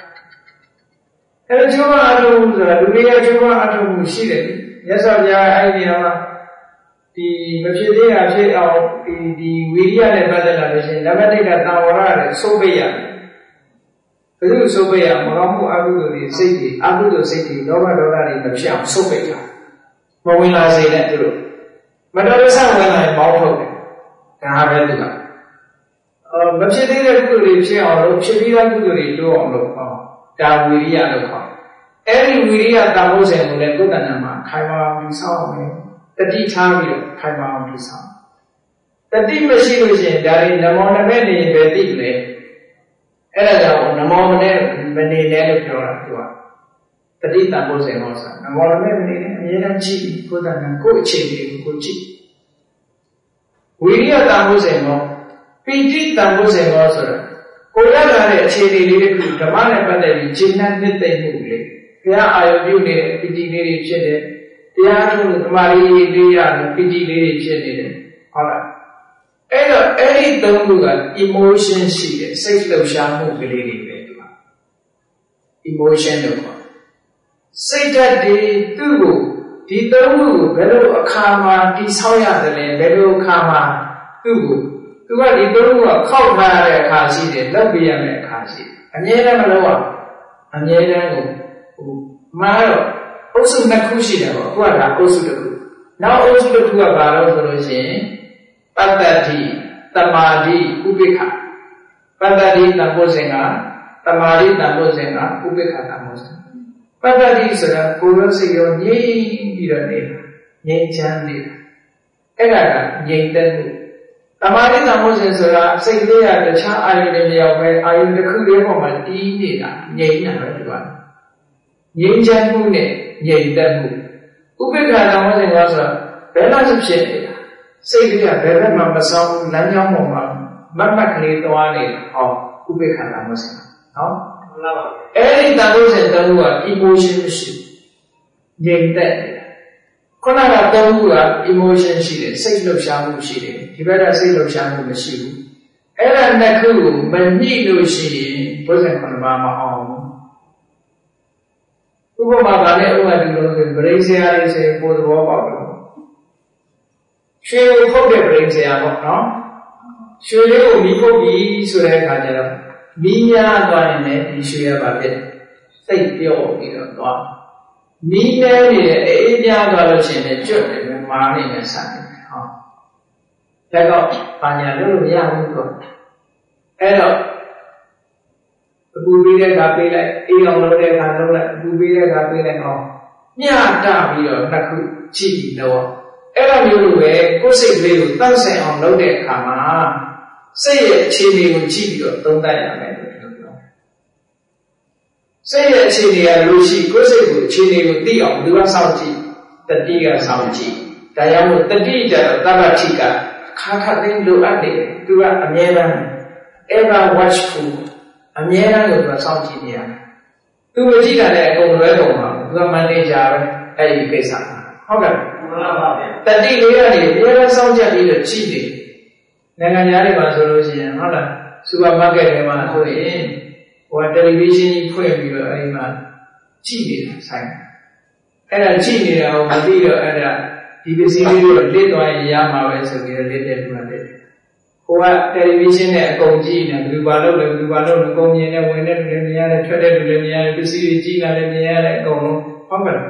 အဲကျိုးပန်းအထောက်အကူဆိုတာလူတွေကကျိုးပန်းအထောက်အကူရှိတယ်မြတ်စွာဘုရားအဲ့ဒီနေရာမှာဒီမဖြစ်သေးတာဖြစ်အောင်ဒီဝိရိယနဲ့ပတ်သက်လာလို့ရှိရင်နံပါတ်1ကတာဝရနဲ့စိုးပိတ်ရတယ်ဘယ်လိုစိုးပိတ်ရမကောင်းမှုအကုသိုလ်တွေစိတ်တွေအကုသိုလ်စိတ်တွေလောဘဒေါသတွေမဖြစ်အောင်စိုးပိတ်တာမဝင်လာစေနဲ့သူတို့မတော်တဆဝင်လာရင်ပေါင်းထုတ်တယ်ဒါပဲသူကမဖြစ်သေးတဲ့ကုသိုလ်တွေဖြစ်အောင်လို့ဖြစ်ပြီးသားကုသိုလ်တွေတိုးအောင်လို့ဒါဝိရိယလို့ခေါ်အဲ့ဒီဝိရိယတမ္မောဇဉ်ကိုလည်းကိုယ်တဏ္ဍာမှာခိုင်မာအောင်ပြီးဆောက်အောင်တတိထားပြီးတော့ခိုင်မာအောင်ပြီးဆောက်တတိမရှိလို့ရှိရင်ဒါတွေနမောနမဲ့နေပဲသိလေအဲ့ဒါကြောင့်နမောမနဲ့မနေနဲ့လို့ပြောတာသူကတတိတမ္မောဇဉ်ဟောဆိုတာနမောနမဲ့မနေနဲ့အမြဲတမ်းကြည့်ကိုယ်တဏ္ဍာကိုယ်အခြေအနေကိုကြည့်ဝိရိယတမ္မောဇဉ်ဟောပိဋိတမ္မောဇဉ်ဟောဆိုတာကိုယ်ရလာတဲ့အခြေအနေလေးတစ်ခုဓမ္မနဲ့ပတ်သက်ပြီးရှင်းနှံ့နှစ်သိမ့်မှုလေးဘုရားအာရုံပြုနေတဲ့ပိဋိလေးတွေဖြစ်တယ်တရားထုံးလို့သမာဓိလေးရတယ်ပိဋိလေးတွေဖြစ်နေတယ်ဟုတ်လားအဲ့တော့အဲ့ဒီသုံးခုက emotion ရှိတယ်စိတ်လှုပ်ရှားမှုကလေးတွေပဲဒီမှာ emotion လို့ခေါ်စိတ်ဓာတ်တွေသူ့ကိုဒီသုံးခုကိုဘယ်လိုအခါမှာတိဆောက်ရတယ်လဲဘယ်လိုအခါမှာသူ့ကိုသူကဒီသုံးခုကခောက်ထားရတဲ့အခါရှိတယ်လက်ပြရမယ့်အခါရှိတယ်အမြဲတမ်းမလုပ်အောင်အမြဲတမ်းကိုမှားတော့အုပ်စုနှစ်ခုရှိတယ်ပေါ့အခုကဒါအုပ်စုတစ်ခုနောက်အုပ်စုတစ်ခုကဘာလို့ဆိုလို့ရှိရင်ပတ္တတိတမာတိဥပိ္ပခပတ္တတိတမ္မောဇဉ်ကတမာတိတမ္မောဇဉ်ကဥပိ္ပခတမ္မောဇဉ်ပတ္တတိဆိုတာကိုယ်ရောစိတ်ရောငြိမ့်ပြီးတော့နေတာငြိမ့်ချမ်းနေတာအဲ့ဒါကငြိမ့်တဲ့မှုတမာတိတမ္မောဇဉ်ဆိုတာစိတ်လေးရတခြားအာယုန်တွေမရောက်ပဲအာယုန်တစ်ခုလေးပေါ်မှာတီးနေတာငြိမ့်နေတာပဲဒီကငြိမ်းချမ်းမှုနဲ့ငြိမ်သက်မှုဥပိ္ပခာဓမ္မစဉ်ကဆိုဘယ်လောက်ဖြစ်နေတာစိတ်ကလေးကဘယ်ဘက်မှမဆောင်လမ်းကြောင်းပေါ်မှာမတ်မတ်ကလေးသွားနေတာဟောဥပိ္ပခာဓမ္မစဉ်နော်မှန်ပါပါအဲ့ဒီဓမ္မစဉ်တမှုက emotion မရှိငြိမ်သက်ခုနကတမှုက emotion ရှိတယ်စိတ်လှုပ်ရှားမှုရှိတယ်ဒီဘက်ကစိတ်လှုပ်ရှားမှုမရှိဘူးအဲ့ဒါနှစ်ခုကိုမညှိလို့ရှိရင်ဘုရားခုနပါမအောင်ဥပမာကလည်းဥပမာဒီလိုဆိုဗရိတ်ဆရာလေးဆိုပိုသဘောပေါက်တယ်ရွှေကိုဖုတ်တဲ့ဗရိတ်ဆရာပေါ့နော်ရွှေလေးကိုမီးဖုတ်ပြီးဆိုတဲ့အခါကျတော့မီးများသွားရင်လည်းဒီရွှေရပါဖြစ်စိတ်ပြော့ပြီးတော့သွားမီးနေနေတဲ့အေးများသွားလို့ရှိရင်ကျွတ်တယ်မာနေနဲ့ဆက်တယ်ဟောဒါတော့ဘာညာလို့မရဘူးကောအဲ့တော့အပူပေးတဲ့အခါပေးလိုက်အေးအောင်လုပ်တဲ့အခါလုပ်လိုက်အပူပေးတဲ့အခါပေးလိုက်အောင်မျှတပြီးတော့နှစ်ခုကြည့်ပြီးတော့အဲ့လိုမျိုးလိုပဲကိုယ်စိတ်ကလေးကိုတန့်ဆိုင်အောင်လုပ်တဲ့အခါမှာစိတ်ရဲ့အခြေအနေကိုကြည့်ပြီးတော့သုံးသပ်ရမယ်လို့ပြောစိတ်ရဲ့အခြေအနေကလို့ရှိကိုယ်စိတ်ကိုအခြေအနေကိုသိအောင်လူကစောင့်ကြည့်တတိကစောင့်ကြည့်ဒါကြောင့်မို့တတိကြတော့တပ္ပတိကခါခါသိလိုအပ်တယ်သူကအမြဲတမ်း ever watchful အမြဲတမ်းကိုသူကစောင့်ကြည့်နေရတယ်သူမကြည့်တာလည်းအကုန်လွဲကုန်ပါဘူးသူကမန်နေဂျာပဲအဲ့ဒီကိစ္စဟုတ်ကဲ့မှန်ပါဗျာတတိလေးကနေအမြဲတမ်းစောင့်ကြည့်ပြီးတော့ကြည့်နေနိုင်ငံသားတွေမှာဆိုလို့ရှိရင်ဟုတ်လားစူပါမားကတ်တွေမှာဆိုရင်ဟိုတယ်လီဗီရှင်းကြီးဖွင့်ပြီးတော့အဲ့ဒီမှာကြည့်နေတာဆိုင်အဲ့ဒါကြည့်နေတာကိုမသိတော့အဲ့ဒါဒီပစ္စည်းလေးတွေလစ်သွားရင်ရမှာပဲဆိုပြီးတော့လစ်တဲ့လူကလစ်တယ်ဟိုကတယ်လီဗီရှင်းနဲ့အကုန်ကြည့်နေဘယ်လိုပါလို့လဲဘယ်လိုပါလို့လဲအကုန်မြင်နေဝင်တဲ့လူတွေမြင်ရတယ်ထွက်တဲ့လူတွေမြင်ရတယ်ပစ္စည်းတွေကြည့်လာတယ်မြင်ရတယ်အကုန်လုံးဟုတ်ကဲ့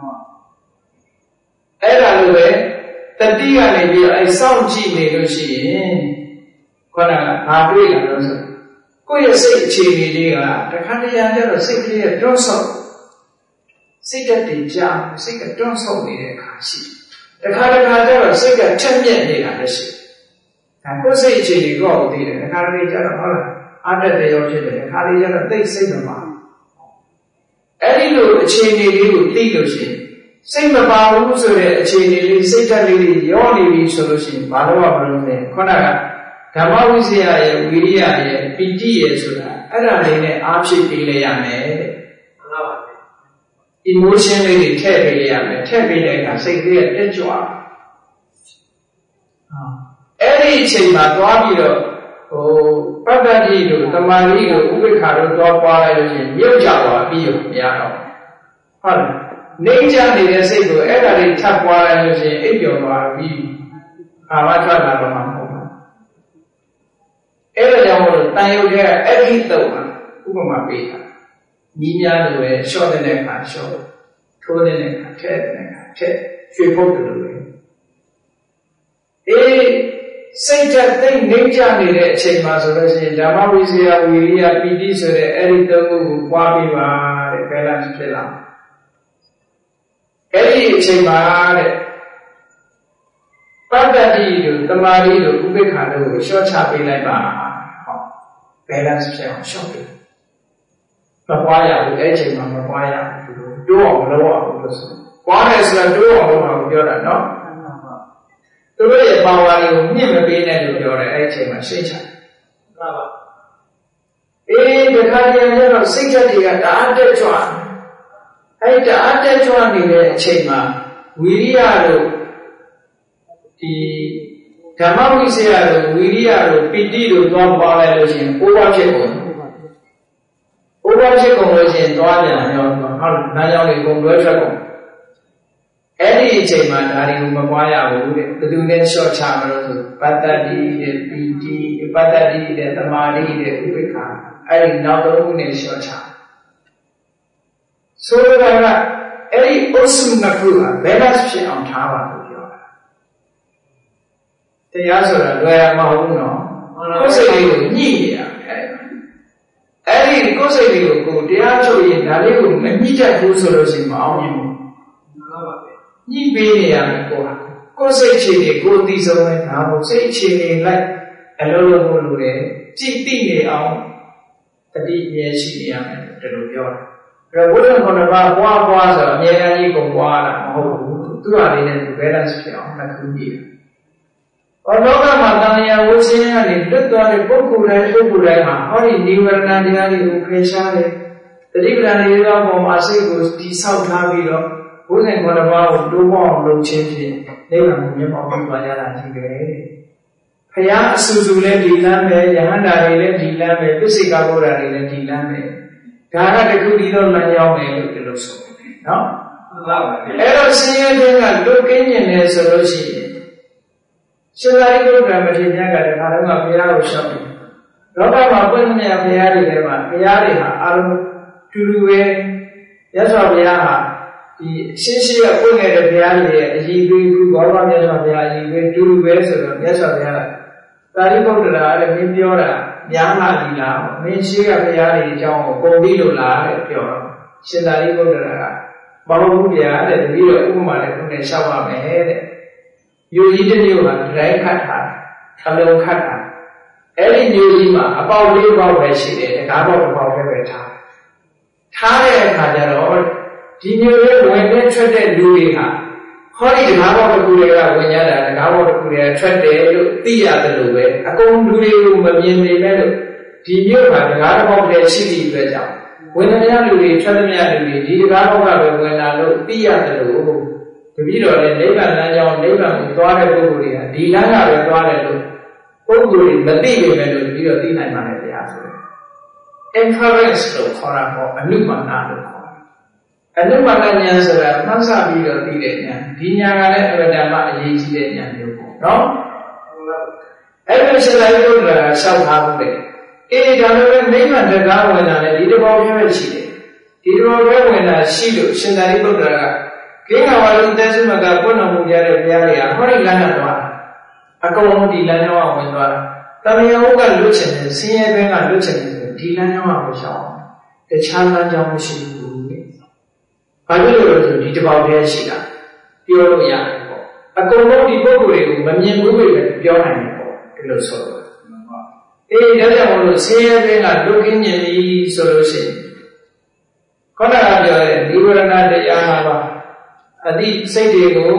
အဲ့ဒါလိုပဲတတိကနေပြီးတော့အဲ့စောင့်ကြည့်နေလို့ရှိရင်ခေါင်းကဘာတွေ့လာလို့ဆိုကိုယ့်ရဲ့စိတ်အခြေအနေလေးကတခါတရံကျတော့စိတ်ကလေးကတွန်းဆော့စိတ်ကတည်ကြစိတ်ကတွန်းဆော့နေတဲ့အခါရှိတခါကျတော့စိတ်ကထက်မြက်နေတာလည်းရှိဒါကိုယ်စိတ်အခြေအနေကိုသိတယ်တခါတလေကျတော့ဟုတ်လားအတက်တရောဖြစ်တယ်တခါလေကျတော့သိစိတ်မပါအဲ့ဒီလိုအခြေအနေလေးကိုသိလို့ရှိရင်စိတ်မပါဘူးဆိုတဲ့အခြေအနေလေးစိတ်ဓာတ်လေးတွေရောနေပြီဆိုလို့ရှိရင်ဘာလို့မလုပ်လဲခုနကဓမ္မဝိဇ္ဇာရဲ့ဝိရိယရဲ့ပီတိရဲ့ဆိုတာအဲ့ဒါလေးနဲ့အားဖြည့်ပေးလိုက်ရမယ်တဲ့မှန်ပါပါ emotion လေးတွေထည့်ပေးလိုက်ရမယ်ထည့်ပေးတဲ့အခါစိတ်ကလေးကတက်ကြွအဲ့ဒီအချိန်မှာသွားပြီးတော့ပတ္တတိတို့တမာတိတို့ဥပိ္ပခာတို့သွားပွားလိုက်လို့ရှိရင်မြုပ်ကြသွားပြီးတော့မရတော့ဟုတ်တယ်နေကြနေတဲ့စိတ်ကိုအဲ့ဒါလေးထပ်ပွားလိုက်လို့ရှိရင်အိပ်ပျော်သွားပြီးအာမထွက်လာတော့မှာမဟုတ်ဘူးအဲ့ဒါကြောင့်မို့လို့တန်ရုပ်တဲ့အဋ္ဌိတုံးဥပမာပေးတာညီးများလိုပဲလျှော့တဲ့အခါလျှော့ထိုးတဲ့အခါထည့်တဲ့အခါထည့်ရွှေဖုတ်တယ်လို့ပဲစိတ်ဓာတ်သိနေကြနေတဲ့အချိန်မှာဆိုလို့ရှိရင်ဓမ္မဝိဇ္ဇာဝိရိယပီတိဆိုတဲ့အဲ့ဒီသုံးခုကိုပွားပြီးပါတဲ့ balance ဖြစ်လာအဲ့ဒီအချိန်မှာတဲ့ပတ္တတိတို့တမာတိတို့ဥပိ္ပခာတို့ကိုလျှော့ချပေးလိုက်ပါဟော balance ဖြစ်အောင်လျှော့ပေးမပွားရဘူးအဲ့ဒီအချိန်မှာမပွားရဘူးတိုးအောင်မလုပ်ရဘူးလို့ဆိုပွားတယ်ဆိုတာတိုးအောင်လုပ်အောင်ပြောတာနော်သူတို့ရဲ့ပါဝါတွေကိုမြင့်မပေးနဲ့လို့ပြောတယ်အဲ့ဒီအချိန်မှာစိတ်ချမှန်ပါဒီခါကျရင်တော့စိတ်ဓာတ်တွေကတအားတက်ကြွအဲ့တအားတက်ကြွနေတဲ့အချိန်မှာဝိရိယတို့ဒီဓမ္မဝိဇ္ဇာတို့ဝိရိယတို့ပီတိတို့သွားပွားလိုက်လို့ရှိရင်အိုးဝါဖြစ်ကုန်အိုးဝါဖြစ်ကုန်လို့ရှိရင်သွားပြန်ရောဟုတ်နားကြောင်တွေကုန်လွဲထွက်ကုန်အဲ့ဒီအချိန်မှာဒါတွေကိုမပွားရဘူးတဲ့ဘယ်သူနဲ့လျှော့ချမလို့ဆိုပတ္တတိတဲ့ပီတိပတ္တတိတဲ့သမာဓိတဲ့ဥပိ္ပခာအဲ့ဒီနောက်တစ်ခုနဲ့လျှော့ချဆိုလိုတာကအဲ့ဒီအုပ်စုနှစ်ခုက balance ဖြစ်အောင်ထားပါလို့ပြောတာတရားဆိုတာလွယ်ရမဟုတ်ဘူးနော်ကိုယ်စိတ်လေးကိုညှိနေရမယ်အဲ့ဒီကိုယ်စိတ်လေးကိုတရားချုပ်ရင်ဒါလေးကိုမညှိတတ်ဘူးဆိုလို့ရှိရင်မအောင်မြင်ဘူးညှိပေးနေရမယ်ကိုယ်စိတ်အခြေအနေကိုယ်သိဆုံးပဲဒါမို့စိတ်အခြေအနေလိုက်အလုံးလုံးလို့လေကြည့်သိနေအောင်တတိမြဲရှိနေရမယ်ဒီလိုပြောတာ Revolution konaba buah so nyai ni kong buah lah, mahu tu hari ni balance kiau nak kundi. Kalau kan mata ni aku sini ni, tu ada pokok mah, hari ni warna dia ni ukesha ni. Tadi berani dia mau masih gus disau thabi lo, bukan konaba tu mau lucin ni, ni orang punya mau belajar lagi ke. Kaya susulan dilam me, jangan dari le dilam me, besi kabur dari le dilam me. Karena dekudi lo nanya me lo so, no? Ero sini dengan lokenya ni solusi. Selagi itu dramatiknya kada kalau nggak biar usah. Lepas apa ni yang biar ini mah, biar ini alam dulu ya so biar di sisi apa ni ada biar ini, jiwa bawa ni so biar jiwa dulu so ya so biar. Tadi kau dah ada mimpi orang yang lagi lah, mesti biar ini jauh kau bilu lah biar. Selagi kau dah bawa biar ada biar umar ada punya sama meh. Yo ini ni orang dry kata, kalau kata, ini ni mah apa boleh bawa bersih deh, kalau bawa berbeda. Thare kata orang, di ni orang ni cerita dulu ha, hari kalau berkuliah punya dah, kalau berkuliah cerita lu tiada dulu, aku dulu memang ni melu, di ni orang kalau bawa bersih di beja, punya dulu cerita dulu, di kalau berkuliah lu tiada dulu. Tapi kalau lepas nanya lepas itu ada berkuliah, di mana ada tu berkuliah berarti lepas itu di mana dia asal. Inference tu orang kau anumana tu. Anumananya sebab masa bila tidaknya, dia ada mak jadi tidaknya juga, no? Apa selain itu adalah sahabat deh. Dalam memang terkawal nanti di bawah bersih, di bawah mana silu sendiri bergerak. Kena walau itu maka pun namun jadi biar ya, hari lana doa. Aku mau di lana awak doa. Tapi yang orang lucen, siapa yang lucen, di lana awak bersama. Kecana jauh sih dulu. Kalau di bawah dia sih lah, biar ya. Aku mau di bawah itu, memang bawah biar hanya kalau so. Dari awal siapa yang lucen jadi solusi. Kalau ada di luar ada yang apa? Adi seideku,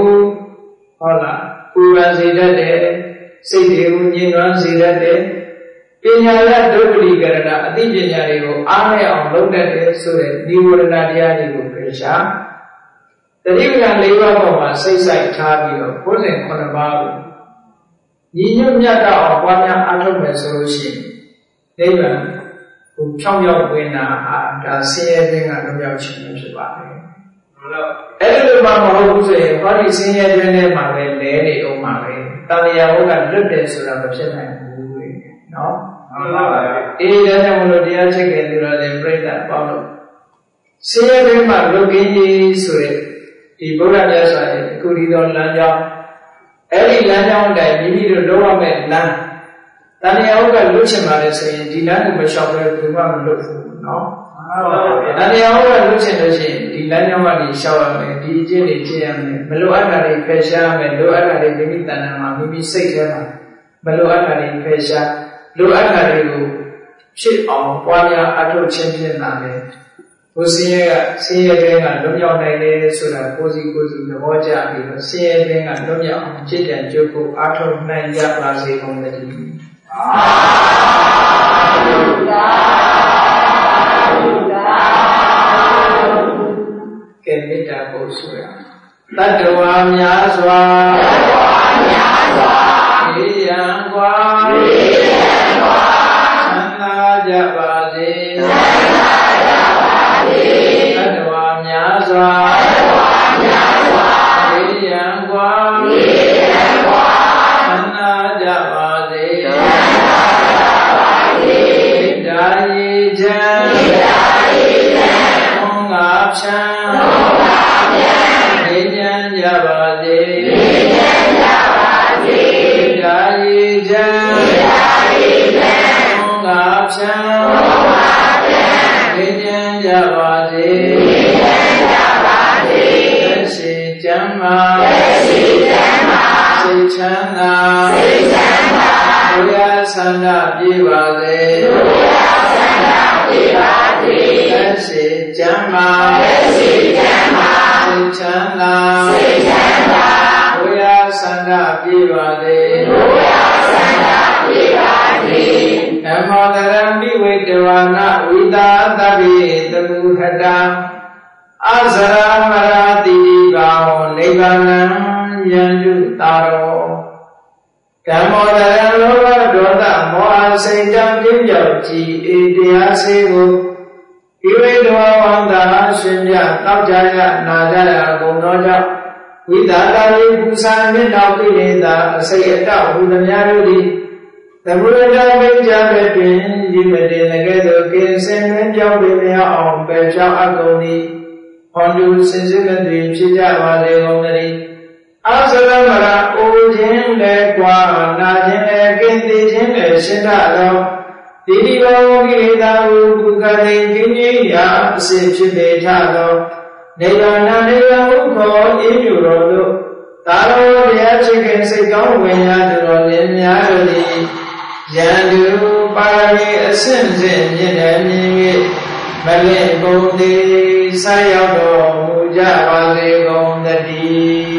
hola, puan sedade, seideku nyinuan sedade, penyala dobli kerana adi penyariku, ane orang dade sore diurna dia diku kerja. Tadi dengan lewat bawa saya cari lo, boleh kena baru. Nyinyumnya dah awalnya ada solusi. Lewat, ucap yang benar ada siapa yang ada cuma sebab. Ada mahu saya, hari sini ada mahu lele, mahu. Tapi yang orang lebih sudah bercerai bulu, no? Ini dah mahu dia cakap dulu ada berita baru. Saya memang begini surat di bulan jasa kurido lanjang. Ini lanjang dah ini doa melan. Tapi yang orang lucu macam saya, di lanjang bersama dengan lucu, no? Nanti awak lucen di lain awak di sawah di jenis jenis meluat dari pesha meluat dari bini tanam bini sekian meluat dari pesha meluat dari itu si orang punya atau champion nade usia dengan dunia ini sudah kozi berwajah itu usia dengan dunia jadi cukup atau naik masih menjadi Kita bersuara. Tadwa nyaswa, yang kuat, sana jabadi, tadwa nyaswa, yang kuat, sana jabadi, dari jan, mengabsen. Jama, စိတ်ချမ်းသာလူရဆန္ဒပြေပါစေသက်ရှိကျမ်းမာစိတ်ချမ်းသာလူရဆန္ဒပြေပါစေနမောတရံပိဝေတဝါနဝိတာတပိတပုဟတံအဇရမရာတိတိဘာဝနိဗ္ဗာနံယန္တုတာရောဓမ္မောတရံလောဘဒေါသမောဟစိတ်ကြောင့်ပြင်းပြောက်ကြည်အေတရားစေကိုပိဝေတဝါဝန္တာရှင်ပြတောက်ကြရနာကြရကုန်သောကြောင့်ဝိတာတပိပူဇာမျက်နောက်ကိလေသာအစိတ်အတောက်ဟူသမျှတို့သည်သမုဒ္ဒရာမိကြတဲ့တွင်ဒီမတင်လည်းကဲ့သို့ကင်းစင်တွင်ကြောင်းပင်မြောက်အောင်ပယ်ဖြောင်းအပ်ကုန်သည်ဟောတုစင်စစ်မသွေဖြစ်ကြပါစေကုန်သတည်းအာသရမရာအိုခြင်းလည်းကွာနာခြင်းလည်းကင်းသိခြင်းလည်းရှင်းတတ်သောဒီဒီဘောကိလေသာဟုကုကတိကိဉ္စိယအစစ်ဖြစ်ပေထသောနေဗ္ဗာန်နေဗ္ဗာန်ဟုခေါ်အေးမြူတော်တို့သာရောတရားချစ်ခင်စိတ်ကောင်းဝင်ရတော်လင်းများတို့သည်ယန္တုပါရမီအစဉ်စဉ်မြင့်တယ်မြင်၍မလင့်ကုန်သည်ဆက်ရောက်တော်မူကြပါစေကုန်သတည်း